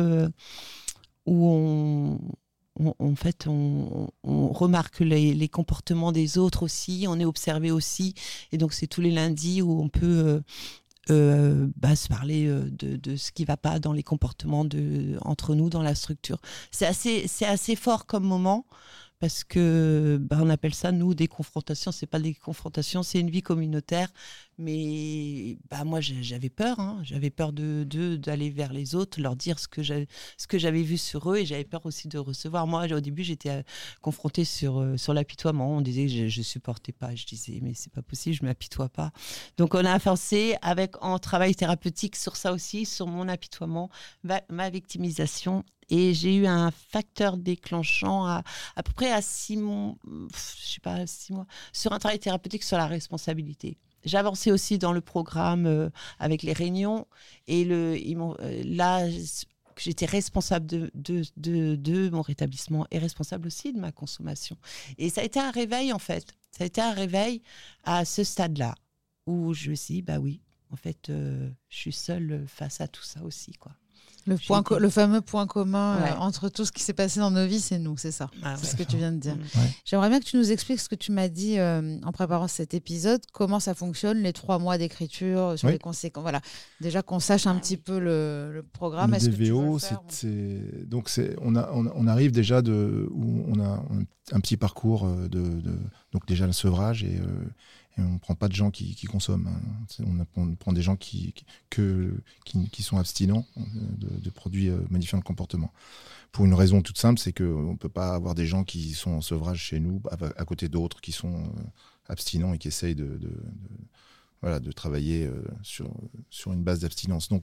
où on remarque les comportements des autres aussi, on est observé aussi. Et donc c'est tous les lundis où on peut... se parler de ce qui ne va pas dans les comportements entre nous, dans la structure. C'est assez fort comme moment parce que on appelle ça, nous, des confrontations. Ce n'est pas des confrontations, c'est une vie communautaire. Mais moi, j'avais peur. Hein. J'avais peur d'aller vers les autres, leur dire ce que j'avais vu sur eux. Et j'avais peur aussi de recevoir. Moi, au début, j'étais confrontée sur l'apitoiement. On disait que je ne supportais pas. Je disais, mais ce n'est pas possible, je ne m'apitoie pas. Donc, on a avancé en travail thérapeutique sur ça aussi, sur mon apitoiement, ma victimisation. Et j'ai eu un facteur déclenchant à peu près à 6 mois, sur un travail thérapeutique sur la responsabilité. J'avançais aussi dans le programme avec les réunions et là, j'étais responsable de mon rétablissement et responsable aussi de ma consommation. Et ça a été un réveil, en fait. Ça a été un réveil à ce stade-là où je me suis dit, oui, En fait, je suis seule face à tout ça aussi, quoi. Le fameux point commun entre tout ce qui s'est passé dans nos vies, c'est nous, c'est ça. C'est ce que tu viens de dire. Ouais. J'aimerais bien que tu nous expliques ce que tu m'as dit en préparant cet épisode, comment ça fonctionne, les 3 mois d'écriture, sur les conséquences. Voilà. Déjà qu'on sache un petit peu le programme. Le Est-ce DVO, que tu veux donc on arrive déjà où on a un petit parcours donc déjà le sevrage et on ne prend pas de gens qui consomment. On prend des gens qui sont abstinents de produits modifiant le comportement. Pour une raison toute simple, c'est qu'on ne peut pas avoir des gens qui sont en sevrage chez nous à côté d'autres qui sont abstinents et qui essayent de travailler sur une base d'abstinence. Donc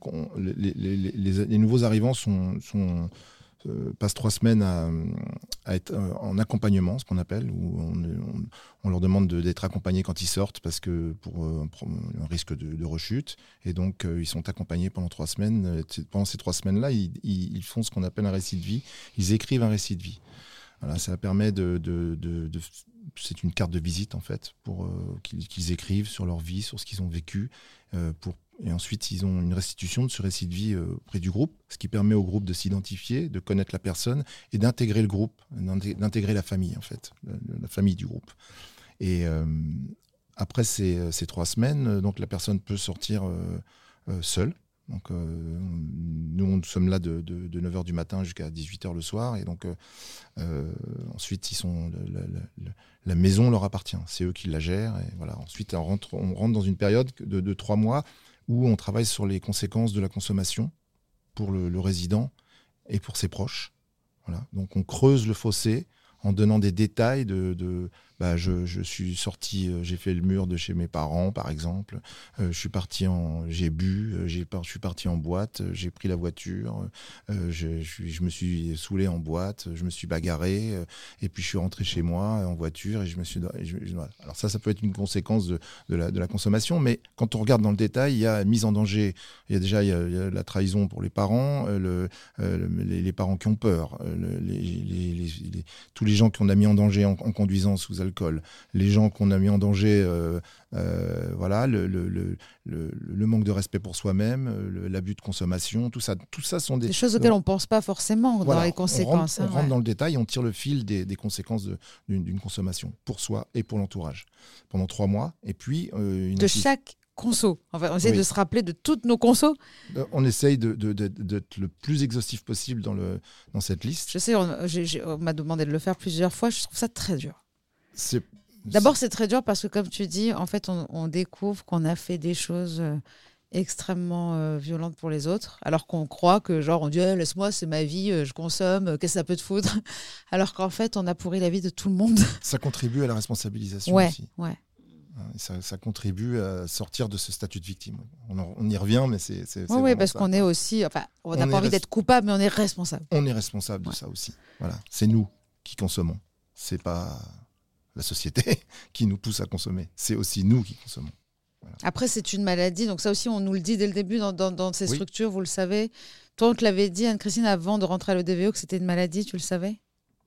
les nouveaux arrivants passent 3 semaines à être en accompagnement, ce qu'on appelle, où on leur demande d'être accompagnés quand ils sortent parce que pour un risque de rechute. Et donc, ils sont accompagnés pendant 3 semaines. Pendant ces 3 semaines-là, ils font ce qu'on appelle un récit de vie. Ils écrivent un récit de vie. Voilà, ça permet c'est une carte de visite, en fait, pour qu'ils écrivent sur leur vie, sur ce qu'ils ont vécu, et ensuite, ils ont une restitution de ce récit de vie auprès du groupe, ce qui permet au groupe de s'identifier, de connaître la personne et d'intégrer le groupe, d'intégrer la famille, en fait, la famille du groupe. Et après ces 3 semaines, donc la personne peut sortir seule. Donc, nous sommes là de 9h du matin jusqu'à 18h le soir. Et donc, ensuite, la maison leur appartient. C'est eux qui la gèrent. Et voilà. Ensuite, on rentre dans une période de 3 mois où on travaille sur les conséquences de la consommation pour le résident et pour ses proches. Voilà. Donc, on creuse le fossé en donnant des détails je suis sorti, j'ai fait le mur de chez mes parents, par exemple. J'ai bu, je suis parti en boîte, j'ai pris la voiture, je me suis saoulé en boîte, je me suis bagarré, et puis je suis rentré chez moi en voiture et voilà. Alors ça peut être une conséquence de la consommation, mais quand on regarde dans le détail, il y a mise en danger. Il y a la trahison pour les parents, les parents qui ont peur, tous les gens qu'on a mis en danger en conduisant sous alcool, les gens qu'on a mis en danger, le manque de respect pour soi-même, l'abus de consommation, tout ça sont des choses auxquelles on ne pense pas forcément dans les conséquences. On rentre dans le détail, on tire le fil des conséquences d'une consommation pour soi et pour l'entourage pendant 3 mois. Et puis chaque conso. Enfin, on essaie de se rappeler de toutes nos consos. On essaye d'être le plus exhaustif possible dans cette liste. Je sais, on m'a demandé de le faire plusieurs fois. Je trouve ça très dur. D'abord, c'est très dur parce que, comme tu dis, en fait, on découvre qu'on a fait des choses extrêmement violentes pour les autres, alors qu'on croit que, genre, on dit laisse-moi, c'est ma vie, je consomme, qu'est-ce que ça peut te foutre ? Alors qu'en fait, on a pourri la vie de tout le monde. Ça contribue à la responsabilisation aussi. Ouais. Ça contribue à sortir de ce statut de victime. On y revient, mais c'est oui, parce qu'on est aussi... Enfin, on n'a pas envie d'être coupable, mais on est responsable. On est responsable de ça aussi. Voilà. C'est nous qui consommons. C'est pas la société qui nous pousse à consommer. C'est aussi nous qui consommons. Voilà. Après, c'est une maladie. Donc ça aussi, on nous le dit dès le début dans ces structures, vous le savez. Toi, on te l'avait dit, Anne-Christine, avant de rentrer à l'EDVO, que c'était une maladie, tu le savais ?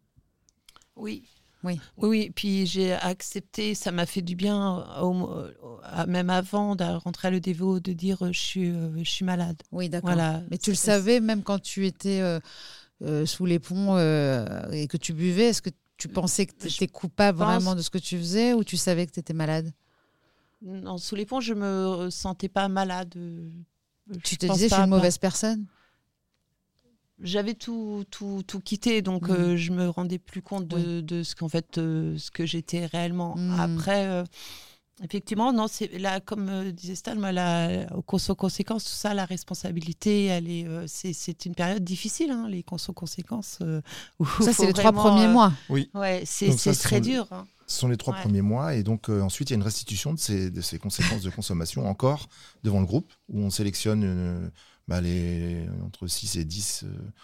Oui. Puis j'ai accepté, ça m'a fait du bien, même avant de rentrer à l'EDVO, de dire je suis malade. Oui, d'accord. Voilà. Mais tu le savais même quand tu étais sous les ponts et que tu buvais, est-ce que tu pensais que tu étais coupable vraiment de ce que tu faisais ou tu savais que tu étais malade ? Non, sous les ponts, je me sentais pas malade. Tu te disais, je suis une mauvaise personne ? J'avais tout quitté, donc je me rendais plus compte de ce qu'en fait, ce que j'étais réellement. Après, effectivement, non, c'est là, comme disait Stan, aux conséquences, tout ça, la responsabilité, c'est une période difficile, hein, les conséquences. Ça, c'est les 3 premiers mois. Oui. Ouais, c'est très dur. Hein. Ce sont les 3 premiers mois, et donc ensuite il y a une restitution de ces conséquences de consommation encore devant le groupe, où on sélectionne entre 6 et 10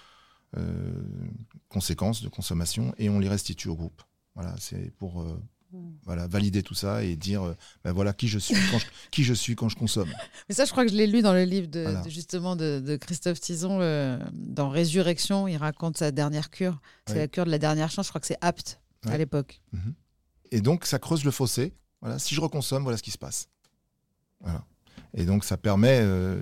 conséquences de consommation et on les restitue au groupe. Voilà, c'est pour valider tout ça et dire voilà qui je suis quand je consomme. Mais ça, je crois que je l'ai lu dans le livre de Christophe Tison, dans Résurrection. Il raconte sa dernière cure. C'est la cure de la dernière chance. Je crois que c'est Apt à l'époque. Et donc, ça creuse le fossé. Voilà, si je reconsomme, voilà ce qui se passe. Voilà. Et donc, ça permet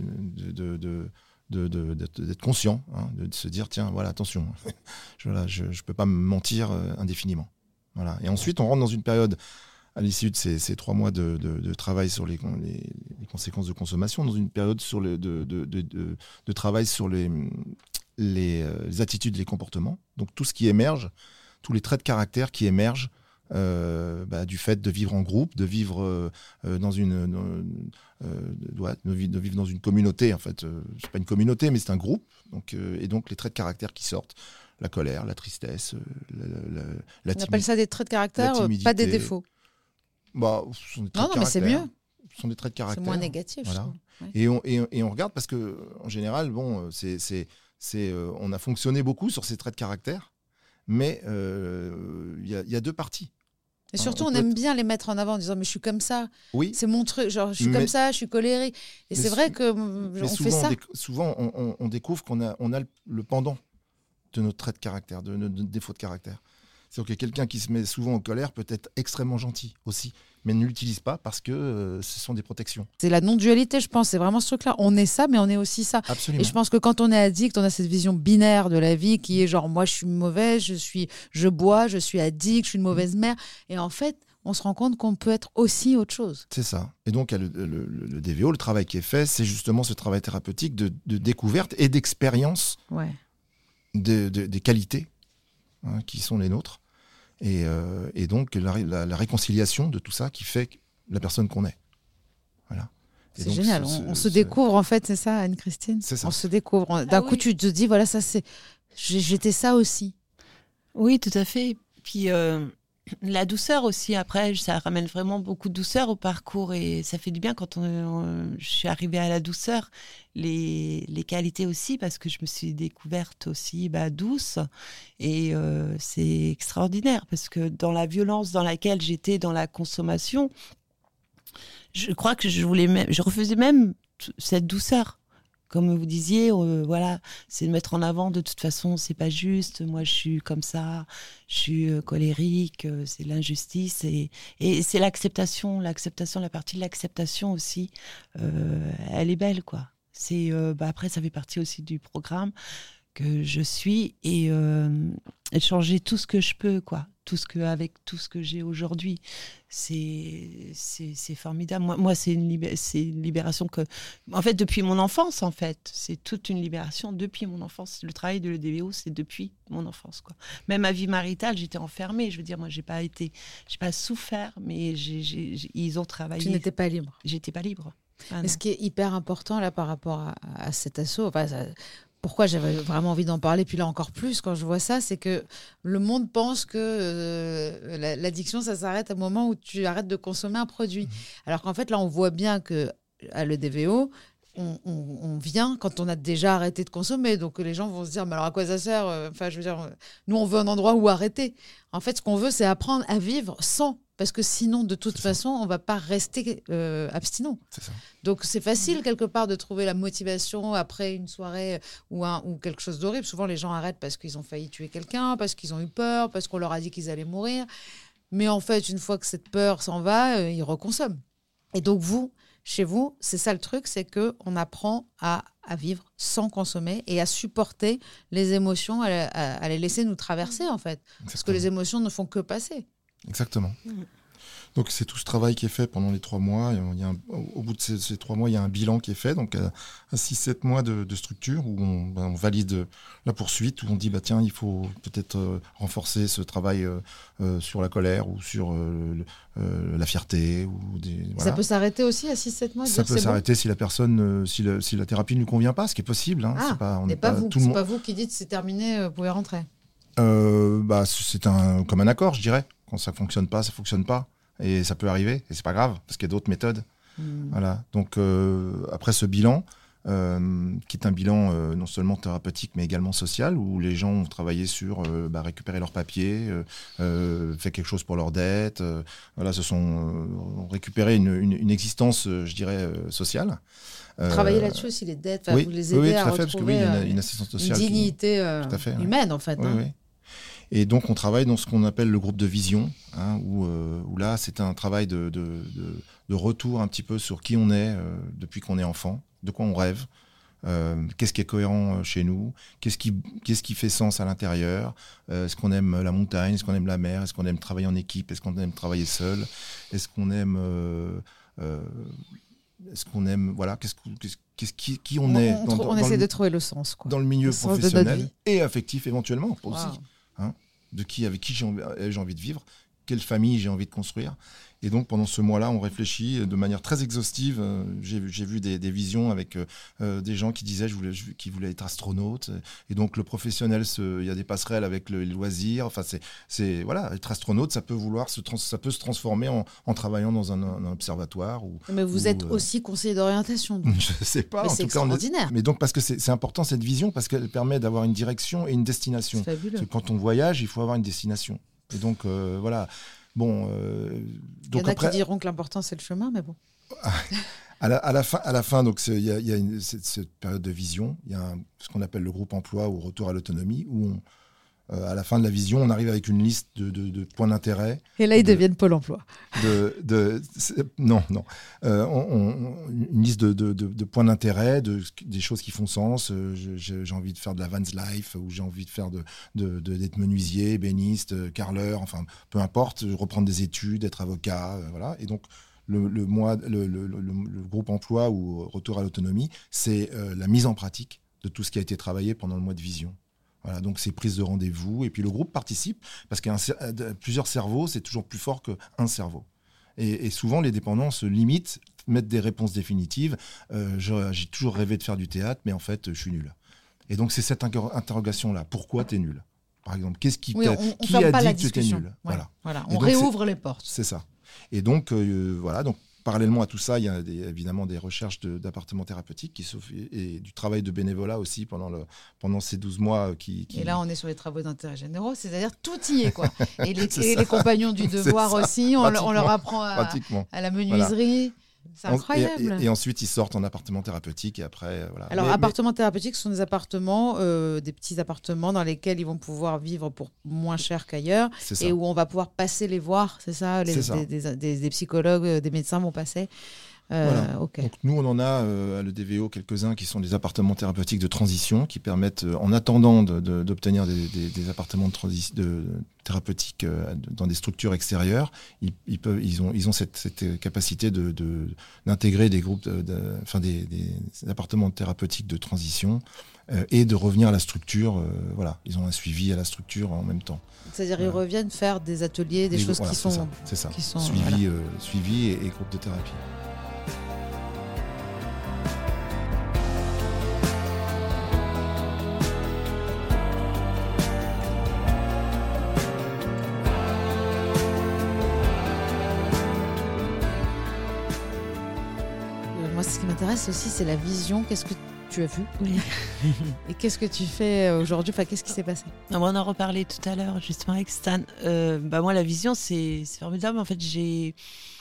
d'être conscient, hein, de se dire, tiens, voilà, attention, je ne peux pas me mentir indéfiniment. Voilà. Et ensuite, on rentre dans une période, à l'issue de ces 3 mois de travail sur les conséquences de consommation, dans une période de travail sur les attitudes et les comportements. Donc, tout ce qui émerge, tous les traits de caractère qui émergent du fait de vivre en groupe, de vivre dans une communauté. En fait, c'est pas une communauté, mais c'est un groupe. Donc, et donc les traits de caractère qui sortent, la colère, la tristesse, On appelle ça des traits de caractère, pas des défauts. Bah, ce sont des traits de mais c'est mieux. Ce sont des traits de caractère. C'est moins négatif. Voilà. Je trouve. Ouais. Et on regarde parce que en général, bon, on a fonctionné beaucoup sur ces traits de caractère, mais il y a 2 parties. Et surtout, on aime bien les mettre en avant en disant mais je suis comme ça. Oui. C'est mon truc. Genre je suis comme ça, je suis colérique. Et c'est vrai que on fait ça. Souvent, on découvre qu'on a le pendant de notre trait de caractère, de notre défaut de caractère. C'est-à-dire que quelqu'un qui se met souvent en colère peut être extrêmement gentil aussi, mais ne l'utilise pas parce que ce sont des protections. C'est la non-dualité, je pense. C'est vraiment ce truc-là. On est ça, mais on est aussi ça. Absolument. Et je pense que quand on est addict, on a cette vision binaire de la vie qui est genre, moi, je suis mauvaise, je bois, je suis addict, je suis une mauvaise mère. Et en fait, on se rend compte qu'on peut être aussi autre chose. C'est ça. Et donc, le DVO, le travail qui est fait, c'est justement ce travail thérapeutique de découverte et d'expérience des qualités qui sont les nôtres. Et donc la réconciliation de tout ça qui fait la personne qu'on est. Voilà. C'est génial. On se découvre en fait, c'est ça, Anne-Christine ? C'est ça. On se découvre. D'un coup, tu te dis, voilà, ça c'est... J'étais ça aussi. Oui, tout à fait. Puis la douceur aussi, après, ça ramène vraiment beaucoup de douceur au parcours et ça fait du bien quand je suis arrivée à la douceur. Les qualités aussi, parce que je me suis découverte aussi douce et c'est extraordinaire parce que dans la violence dans laquelle j'étais dans la consommation, je crois que je refusais même cette douceur. Comme vous disiez, voilà, c'est de mettre en avant, de toute façon, c'est pas juste, moi je suis comme ça, je suis colérique, c'est l'injustice, et c'est l'acceptation, la partie de l'acceptation aussi, elle est belle, quoi. C'est, après, ça fait partie aussi du programme que je suis, et changer tout ce que je peux, quoi. Avec tout ce que j'ai aujourd'hui, c'est formidable. Moi, c'est une libération que, en fait, depuis mon enfance, en fait, c'est toute une libération depuis mon enfance. Le travail de l'EDVO, c'est depuis mon enfance, quoi. Même ma vie maritale, j'étais enfermée. Je veux dire, moi, j'ai pas souffert, mais ils ont travaillé. Tu n'étais pas libre. J'étais pas libre. Et ce qui est hyper important là par rapport à cet assaut, pourquoi j'avais vraiment envie d'en parler, puis là encore plus quand je vois ça, c'est que le monde pense que l'addiction, ça s'arrête au moment où tu arrêtes de consommer un produit. Alors qu'en fait, là, on voit bien qu'à l'EDVO, on vient quand on a déjà arrêté de consommer. Donc les gens vont se dire, mais alors à quoi ça sert ? Enfin, je veux dire, nous, on veut un endroit où arrêter. En fait, ce qu'on veut, c'est apprendre à vivre sans. Parce que sinon, de toute façon, on ne va pas rester abstinent. C'est ça. Donc, c'est facile, quelque part, de trouver la motivation après une soirée ou quelque chose d'horrible. Souvent, les gens arrêtent parce qu'ils ont failli tuer quelqu'un, parce qu'ils ont eu peur, parce qu'on leur a dit qu'ils allaient mourir. Mais en fait, une fois que cette peur s'en va, ils reconsomment. Et donc, chez vous, c'est ça le truc, c'est qu'on apprend à vivre sans consommer et à supporter les émotions, à les laisser nous traverser, en fait. Exactement. Parce que les émotions ne font que passer. Exactement. Donc c'est tout ce travail qui est fait pendant les 3 mois. Au bout de ces 3 mois, il y a un bilan qui est fait, donc à 6-7 mois de structure où on valide la poursuite, où on dit tiens, il faut peut-être renforcer ce travail sur la colère ou sur la fierté. Ça peut s'arrêter aussi à 6-7 mois. Ça peut s'arrêter si la personne, si la thérapie ne lui convient pas, ce qui est possible. Hein. C'est pas vous qui dites c'est terminé, vous pouvez rentrer. C'est comme un accord, je dirais. Quand ça fonctionne pas, ça fonctionne pas. Et ça peut arriver, et c'est pas grave, parce qu'il y a d'autres méthodes. Voilà. Donc, après ce bilan, qui est un bilan non seulement thérapeutique, mais également social, où les gens ont travaillé sur récupérer leurs papiers, fait quelque chose pour leurs dettes, ont récupéré une existence, je dirais, sociale. Travailler là-dessus aussi, les dettes, vous les aider à retrouver parce que, une assistance sociale une dignité humaine, en fait. Oui, hein. oui. Et donc, on travaille dans ce qu'on appelle le groupe de vision, où là, c'est un travail de retour un petit peu sur qui on est depuis qu'on est enfant, de quoi on rêve, qu'est-ce qui est cohérent chez nous, qu'est-ce qui fait sens à l'intérieur, est-ce qu'on aime la montagne, est-ce qu'on aime la mer, est-ce qu'on aime travailler en équipe, est-ce qu'on aime travailler seul, est-ce qu'on aime... voilà, qui on est on essaie de trouver le sens, quoi. Dans le milieu professionnel et affectif éventuellement aussi, avec qui j'ai envie de vivre, quelle famille j'ai envie de construire. Et donc pendant ce mois-là, on réfléchit de manière très exhaustive. J'ai vu des visions avec des gens qui disaient qu'ils voulaient être astronautes. Et donc le professionnel, il y a des passerelles avec les loisirs. Enfin, voilà, être astronaute, ça peut se transformer en travaillant dans un observatoire. Mais vous êtes aussi conseiller d'orientation. Donc. Je ne sais pas. Mais en c'est tout cas, extraordinaire. Mais donc parce que c'est important cette vision, parce qu'elle permet d'avoir une direction et une destination. C'est fabuleux. Parce que quand on voyage, il faut avoir une destination. Et donc voilà. Bon, il y en a qui diront que l'important c'est le chemin, mais bon. À la fin, donc il y a cette période de vision. Il y a ce qu'on appelle le groupe emploi ou retour à l'autonomie, où à la fin de la vision, on arrive avec une liste de points d'intérêt. Et là, ils deviennent Pôle emploi. Non. Une liste de points d'intérêt, des choses qui font sens. J'ai envie de faire de la van life, ou j'ai envie de faire d'être menuisier, ébéniste, carreleur, enfin, peu importe, reprendre des études, être avocat, voilà. Et donc, le groupe emploi ou retour à l'autonomie, c'est la mise en pratique de tout ce qui a été travaillé pendant le mois de vision. Voilà, donc c'est prise de rendez-vous. Et puis le groupe participe, parce que plusieurs cerveaux, c'est toujours plus fort qu'un cerveau. Et souvent, les dépendants se limitent, mettent des réponses définitives. J'ai toujours rêvé de faire du théâtre, mais en fait, je suis nul. Et donc, c'est cette interrogation-là. Pourquoi tu es nul ? Par exemple, qui a dit que tu es nul ? Ouais, voilà. On réouvre les portes. C'est ça. Et donc, voilà. Donc, parallèlement à tout ça, il y a évidemment des recherches d'appartements thérapeutiques et du travail de bénévolat aussi pendant ces 12 mois. Et là, on est sur les travaux d'intérêt généraux, c'est-à-dire tout y est, quoi. Et les compagnons du devoir aussi, on leur apprend à la menuiserie. Voilà. C'est incroyable. Et ensuite, ils sortent en appartement thérapeutique et après, voilà. Alors, appartements thérapeutiques, ce sont des appartements, des petits appartements dans lesquels ils vont pouvoir vivre pour moins cher qu'ailleurs et où on va pouvoir passer les voir, c'est ça, des psychologues, des médecins vont passer. Voilà. Okay. Donc, nous, on en a à l'EDVO quelques-uns qui sont des appartements thérapeutiques de transition qui permettent, en attendant d'obtenir des appartements thérapeutiques dans des structures extérieures, ils ont cette capacité d'intégrer des groupes, des appartements thérapeutiques de transition et de revenir à la structure. Voilà, ils ont un suivi à la structure en même temps. C'est-à-dire ils reviennent faire des ateliers, des choses qui sont... C'est ça. Qui sont, suivi et groupe de thérapie. Ce qui m'intéresse aussi, c'est la vision. Qu'est-ce que tu as vu ? Oui. Et qu'est-ce que tu fais aujourd'hui ? Enfin, qu'est-ce qui s'est passé ? On en a reparlé tout à l'heure, justement, avec Stan. Moi, la vision, c'est formidable. En fait, j'ai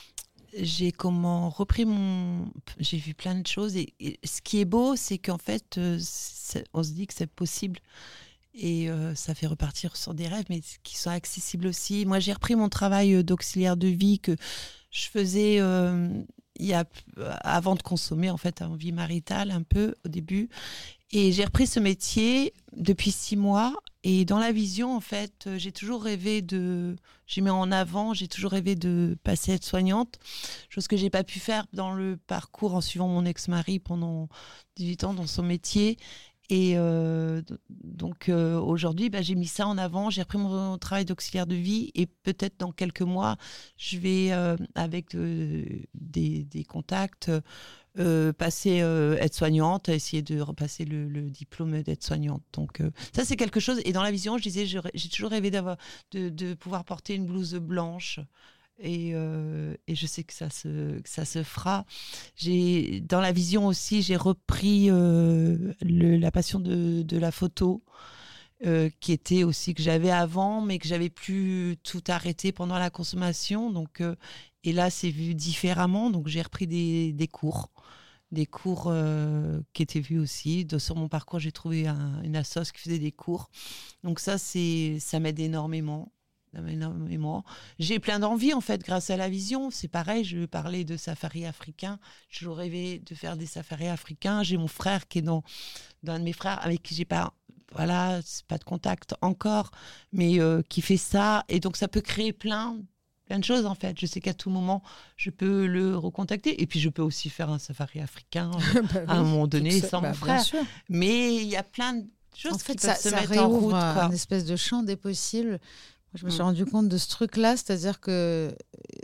repris J'ai vu plein de choses. Et ce qui est beau, c'est qu'en fait, on se dit que c'est possible. Et ça fait repartir sur des rêves, mais qui sont accessibles aussi. Moi, j'ai repris mon travail d'auxiliaire de vie que je faisais... avant de consommer en fait en vie maritale un peu au début, et j'ai repris ce métier depuis 6 mois. Et dans la vision en fait, j'ai toujours rêvé j'ai toujours rêvé de passer aide-soignante, chose que j'ai pas pu faire dans le parcours en suivant mon ex-mari pendant 18 ans dans son métier. Et donc aujourd'hui, j'ai mis ça en avant, j'ai repris mon travail d'auxiliaire de vie, et peut-être dans quelques mois, je vais, avec des contacts, passer aide-soignante, essayer de repasser le diplôme d'aide-soignante. Donc ça, c'est quelque chose. Et dans la vision, je disais, j'ai toujours rêvé de pouvoir porter une blouse blanche. Et je sais que ça se fera. Dans la vision aussi, j'ai repris la passion de la photo, qui était aussi que j'avais avant, mais que j'avais plus tout arrêté pendant la consommation. Donc, et là, c'est vu différemment. Donc, j'ai repris des cours des cours qui étaient vus aussi. Sur mon parcours, j'ai trouvé une assoce qui faisait des cours. Donc ça m'aide énormément. J'ai plein d'envies en fait grâce à la vision. C'est pareil, je parlais de safari africain. J'ai toujours rêvé de faire des safaris africains. J'ai mon frère qui est dans un de mes frères avec qui j'ai pas de contact encore, mais qui fait ça. Et donc ça peut créer plein de choses en fait. Je sais qu'à tout moment je peux le recontacter et puis je peux aussi faire un safari africain à un moment donné sans mon frère. Mais il y a plein de choses en fait, qui peuvent se ça mettre en route. réouvre Quoi. une espèce de champ des possibles. Je me suis rendu compte de ce truc-là, c'est-à-dire que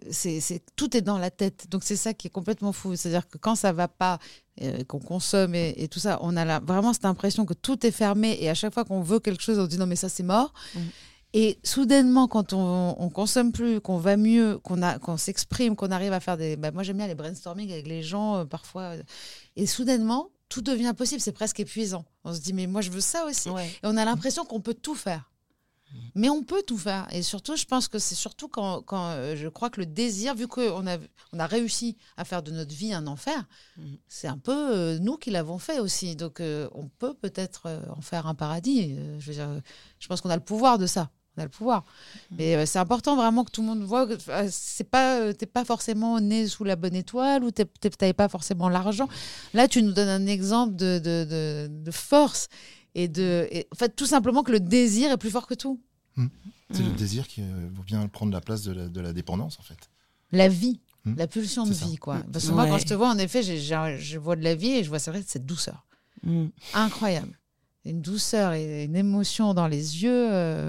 tout est dans la tête. Donc c'est ça qui est complètement fou. C'est-à-dire que quand ça va pas, qu'on consomme et tout ça, on a vraiment cette impression que tout est fermé et à chaque fois qu'on veut quelque chose, on dit non mais ça c'est mort. Et soudainement, quand on consomme plus, qu'on va mieux, qu'on s'exprime, qu'on arrive à faire moi j'aime bien les brainstorming avec les gens parfois. Et soudainement, tout devient possible. C'est presque épuisant. On se dit mais moi je veux ça aussi. Ouais. Et on a l'impression qu'on peut tout faire. Mais on peut tout faire. Et surtout, je pense que c'est surtout quand je crois que le désir, vu qu'on a réussi à faire de notre vie un enfer, c'est un peu nous qui l'avons fait aussi. Donc, on peut peut-être en faire un paradis. Je veux dire, je pense qu'on a le pouvoir de ça. On a le pouvoir. Mais c'est important vraiment que tout le monde voit que t'es pas forcément né sous la bonne étoile ou t'avais pas forcément l'argent. Là, tu nous donnes un exemple de force. Et en fait, tout simplement que le désir est plus fort que tout. C'est le désir qui vient prendre la place de la dépendance, en fait. La vie, la pulsion de vie, quoi. Parce que moi, quand je te vois, en effet, je vois de la vie et je vois, c'est vrai, cette douceur. Incroyable. Une douceur et une émotion dans les yeux.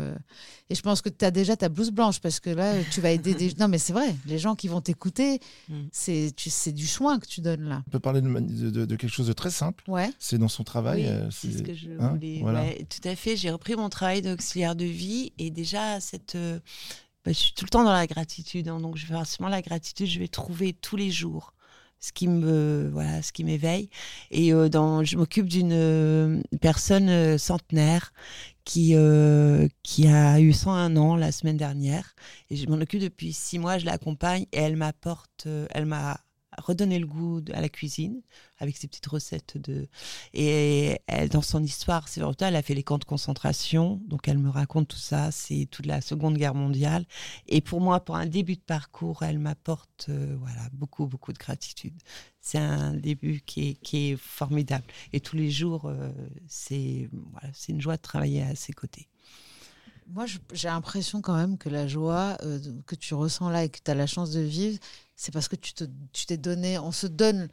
Et je pense que tu as déjà ta blouse blanche parce que là, tu vas aider des... Non, mais c'est vrai, les gens qui vont t'écouter, c'est du soin que tu donnes là. On peut parler de quelque chose de très simple. Ouais. C'est dans son travail. Oui, c'est ce que je voulais. Voilà. Ouais, tout à fait. J'ai repris mon travail d'auxiliaire de vie et déjà, je suis tout le temps dans la gratitude. Donc, je vais forcément la gratitude, je vais trouver tous les jours ce qui m'éveille. Et je m'occupe d'une personne centenaire qui a eu 101 ans la semaine dernière. Et je m'en occupe depuis 6 mois, je l'accompagne et elle m'a redonné le goût à la cuisine avec ses petites recettes et elle, dans son histoire, c'est vrai, elle a fait les camps de concentration, donc elle me raconte tout ça, c'est toute la Seconde Guerre mondiale et pour moi, pour un début de parcours, elle m'apporte beaucoup de gratitude. C'est un début qui est formidable et tous les jours c'est une joie de travailler à ses côtés. Moi, j'ai l'impression quand même que la joie que tu ressens là et que tu as la chance de vivre, c'est parce que tu t'es donné, on se donne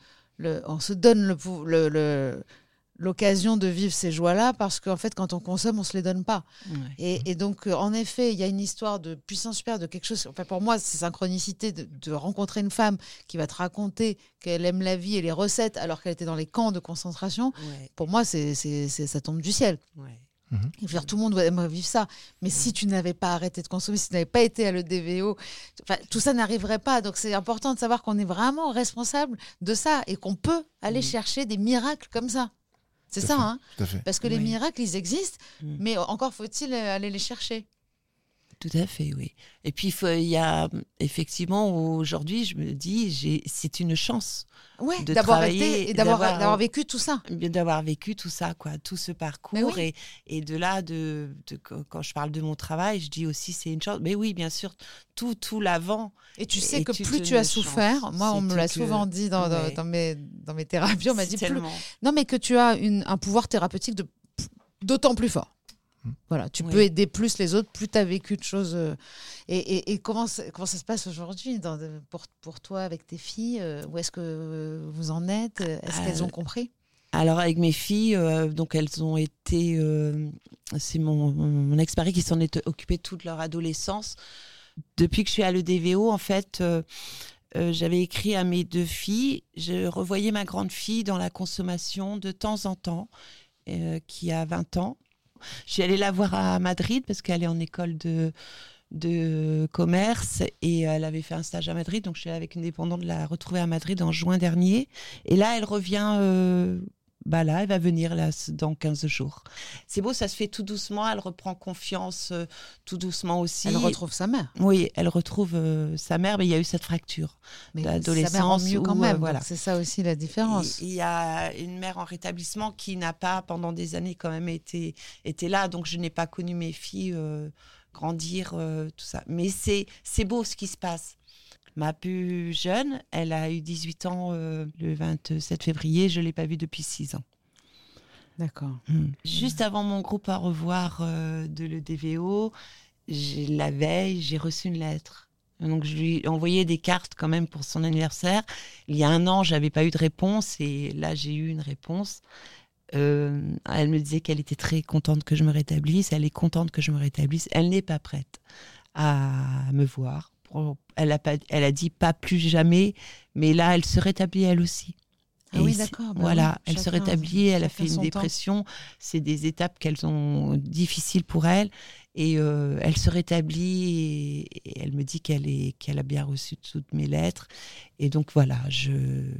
l'occasion de vivre ces joies-là parce qu'en fait, quand on consomme, on se les donne pas. Ouais. Et donc, en effet, il y a une histoire de puissance supérieure, de quelque chose. Enfin, pour moi, c'est synchronicité de rencontrer une femme qui va te raconter qu'elle aime la vie et les recettes alors qu'elle était dans les camps de concentration. Ouais. Pour moi, ça tombe du ciel. Ouais. Je veux dire, tout le monde aimerait vivre ça. Mais si tu n'avais pas arrêté de consommer, si tu n'avais pas été à l'EDVO, tout ça n'arriverait pas. Donc, c'est important de savoir qu'on est vraiment responsable de ça et qu'on peut aller chercher des miracles comme ça. C'est ça, hein ? Tout à fait. Parce que les miracles, ils existent, mais encore faut-il aller les chercher. Tout à fait, oui. Et puis, il y a effectivement, aujourd'hui, je me dis, c'est une chance de travailler été et d'avoir vécu tout ça. D'avoir vécu tout ça, quoi, tout ce parcours. Oui. Et de là, quand je parle de mon travail, je dis aussi, c'est une chance. Mais oui, bien sûr, tout l'avant. Et tu sais que plus tu as souffert, moi, on me l'a souvent dit dans mes thérapies, on m'a dit non, mais que tu as un pouvoir thérapeutique d'autant plus fort. Voilà, tu peux aider plus les autres, plus tu as vécu de choses. Et comment ça se passe aujourd'hui pour toi avec tes filles ? Où est-ce que vous en êtes ? Est-ce qu'elles ont compris ? Alors avec mes filles, donc elles ont été... c'est mon ex-mari qui s'en est occupé toute leur adolescence. Depuis que je suis à l'EDVO, en fait... j'avais écrit à mes 2 filles. Je revoyais ma grande fille dans la consommation de temps en temps, qui a 20 ans. Je suis allée la voir à Madrid parce qu'elle est en école de commerce et elle avait fait un stage à Madrid. Donc, je suis allée avec une dépendante de la retrouver à Madrid en juin dernier. Et là, elle revient Bah là, elle va venir là, dans 15 jours. C'est beau, ça se fait tout doucement. Elle reprend confiance tout doucement aussi. Elle retrouve sa mère. Oui, elle retrouve sa mère, mais il y a eu cette fracture Mais d'adolescence. sa mère en mieux quand où, même. voilà. Donc c'est ça aussi la différence. Il y a une mère en rétablissement qui n'a pas, pendant des années, quand même été là. Donc, je n'ai pas connu mes filles grandir, tout ça. Mais c'est beau ce qui se passe. Ma plus jeune, elle a eu 18 ans le 27 février. Je ne l'ai pas vue depuis 6 ans. D'accord. Juste avant mon groupe à revoir de l'EDVO, la veille, j'ai reçu une lettre. Donc, je lui ai envoyé des cartes quand même pour son anniversaire. Il y a 1 an, je n'avais pas eu de réponse et là, j'ai eu une réponse. Elle me disait qu'elle était très contente que je me rétablisse. Elle est contente que je me rétablisse. Elle n'est pas prête à me voir. Elle a dit pas plus jamais, mais là, elle se rétablit elle aussi. Ah oui, d'accord. Bah voilà, oui, elle se rétablit, elle a fait une son dépression. C'est des étapes qu'elles ont difficiles pour elle. Et elle se rétablit et elle me dit qu'elle a bien reçu toutes mes lettres. Et donc voilà, le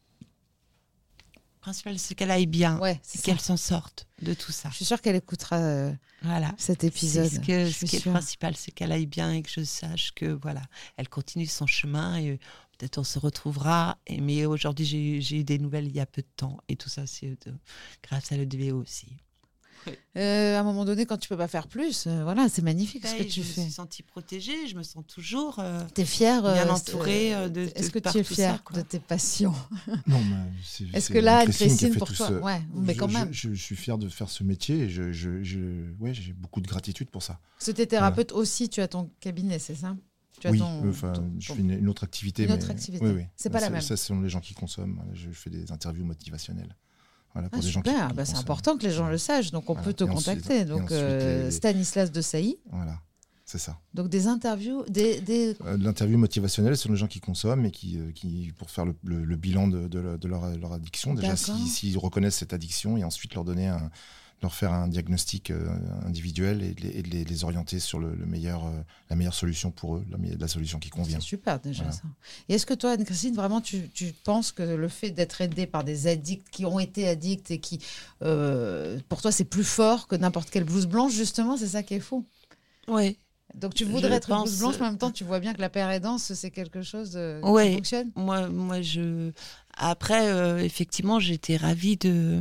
principal, c'est qu'elle aille bien, qu'elle s'en sorte de tout ça. Je suis sûre qu'elle écoutera cet épisode. Ce qui est le principal, c'est qu'elle aille bien et que je sache que voilà, elle continue son chemin et peut-être on se retrouvera. Mais aujourd'hui, j'ai eu des nouvelles il y a peu de temps et tout ça, c'est grâce à l'EDVO aussi. À un moment donné, quand tu peux pas faire plus, voilà, c'est magnifique ce que tu fais. Je me suis sentie protégée, je me sens toujours T'es fière, bien entourée de est-ce que tu es fière de tes patients? Non, mais est-ce que là, Anne-Christine, pour toi, mais quand même. Je suis fier de faire ce métier et j'ai beaucoup de gratitude pour ça. Parce que t'es thérapeute aussi, tu as ton cabinet, c'est ça? Je fais une autre activité. Une autre activité. Oui. C'est pas la même. Ça, ce sont les gens qui consomment. Je fais des interviews motivationnelles. Voilà, pour des super, gens qui c'est important que les gens le sachent, donc on peut te contacter. Ensuite, donc Stanislas de Sailly. Voilà, c'est ça. Donc des interviews, l'interview motivationnelle, ce sont les gens qui consomment et qui pour faire le bilan de leur addiction, déjà s'ils reconnaissent cette addiction et ensuite leur faire un diagnostic individuel et de les orienter sur la meilleure solution pour eux, la solution qui convient. C'est super déjà ça. Et est-ce que toi, Anne-Christine, vraiment tu penses que le fait d'être aidée par des addicts qui ont été addicts et qui, pour toi, c'est plus fort que n'importe quelle blouse blanche, justement, c'est ça qui est fou? Oui. Donc tu voudrais être blouse blanche, mais en même temps, tu vois bien que la paire aidance, c'est quelque chose qui fonctionne? Moi, après, effectivement, j'étais ravie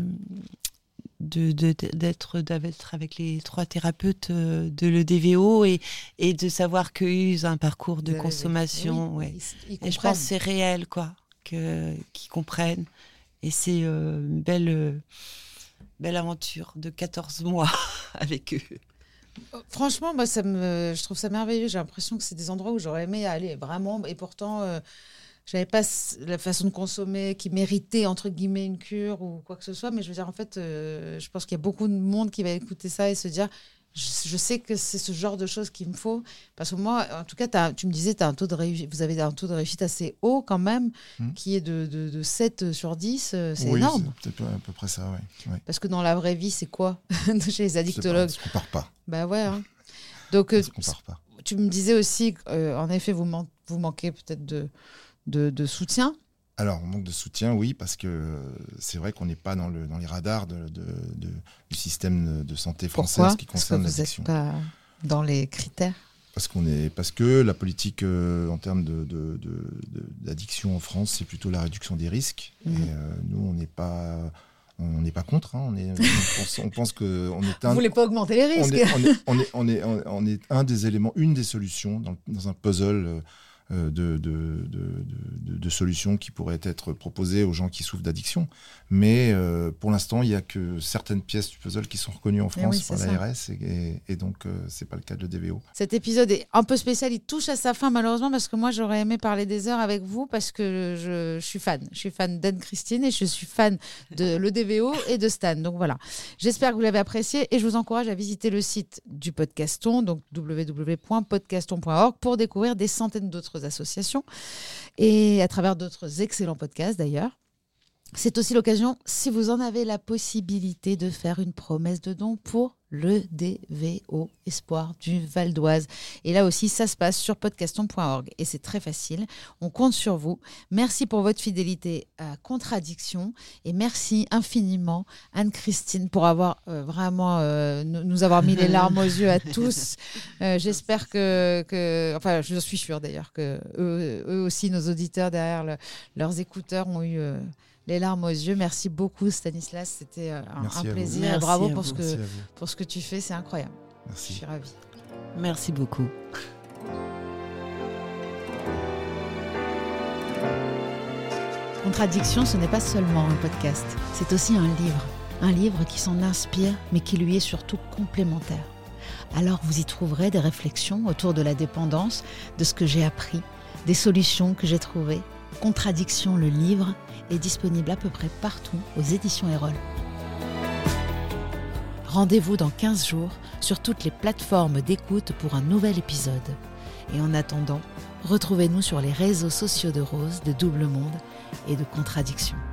d'être avec les 3 thérapeutes de l'EDVO et de savoir qu'ils ont un parcours de consommation. Ils et je pense que c'est réel, qu'ils comprennent. Et c'est une belle aventure de 14 mois avec eux. Franchement, moi, je trouve ça merveilleux. J'ai l'impression que c'est des endroits où j'aurais aimé aller vraiment. Et pourtant, j'avais pas la façon de consommer qui méritait, entre guillemets, une cure ou quoi que ce soit. Mais je veux dire, en fait, je pense qu'il y a beaucoup de monde qui va écouter ça et se dire, je sais que c'est ce genre de choses qu'il me faut. Parce que moi, en tout cas, tu me disais, vous avez un taux de réussite assez haut quand même, qui est de 7 sur 10. C'est énorme. C'est peut-être à peu près ça, oui. Parce que dans la vraie vie, c'est quoi chez les addictologues? Ça ne se compare pas. Bah ouais. Donc, ça se compare pas. Tu me disais aussi, en effet, vous manquez peut-être de soutien. Alors, on manque de soutien, oui, parce que c'est vrai qu'on n'est pas dans les radars du système de santé français en ce qui concerne l'addiction. Pourquoi vous n'êtes pas dans les critères? Parce que la politique en termes d'addiction en France, c'est plutôt la réduction des risques. Et nous, on n'est pas contre. On pense qu'on est Vous voulez pas augmenter les risques? On est un des éléments, une des solutions dans un puzzle de solutions qui pourraient être proposées aux gens qui souffrent d'addiction. Mais pour l'instant, il n'y a que certaines pièces du puzzle qui sont reconnues en France par l'ARS et donc ce n'est pas le cas de l'EDVO. Cet épisode est un peu spécial, il touche à sa fin malheureusement parce que moi j'aurais aimé parler des heures avec vous parce que je suis fan. Je suis fan d'Anne-Christine et je suis fan de l'EDVO et de Stan. Donc voilà, j'espère que vous l'avez apprécié et je vous encourage à visiter le site du Podcaston, donc www.podcaston.org pour découvrir des centaines d'autres associations et à travers d'autres excellents podcasts d'ailleurs. C'est aussi l'occasion, si vous en avez la possibilité, de faire une promesse de don pour le DVO Espoir du Val d'Oise. Et là aussi, ça se passe sur podcaston.org et c'est très facile. On compte sur vous. Merci pour votre fidélité à Contradiction et merci infiniment Anne-Christine pour avoir vraiment nous avoir mis les larmes aux yeux à tous. J'espère enfin, je suis sûre d'ailleurs que eux aussi, nos auditeurs derrière leurs écouteurs ont eu les larmes aux yeux. Merci beaucoup Stanislas, c'était un plaisir. Merci, bravo pour ce que tu fais, c'est incroyable. Merci. Je suis ravie. Merci beaucoup. Contradiction, ce n'est pas seulement un podcast, c'est aussi un livre qui s'en inspire mais qui lui est surtout complémentaire. Alors vous y trouverez des réflexions autour de la dépendance, de ce que j'ai appris, des solutions que j'ai trouvées. Contradiction, le livre, est disponible à peu près partout aux éditions Erol. Rendez-vous dans 15 jours sur toutes les plateformes d'écoute pour un nouvel épisode. Et en attendant, retrouvez-nous sur les réseaux sociaux de Rose, de Double Monde et de Contradiction.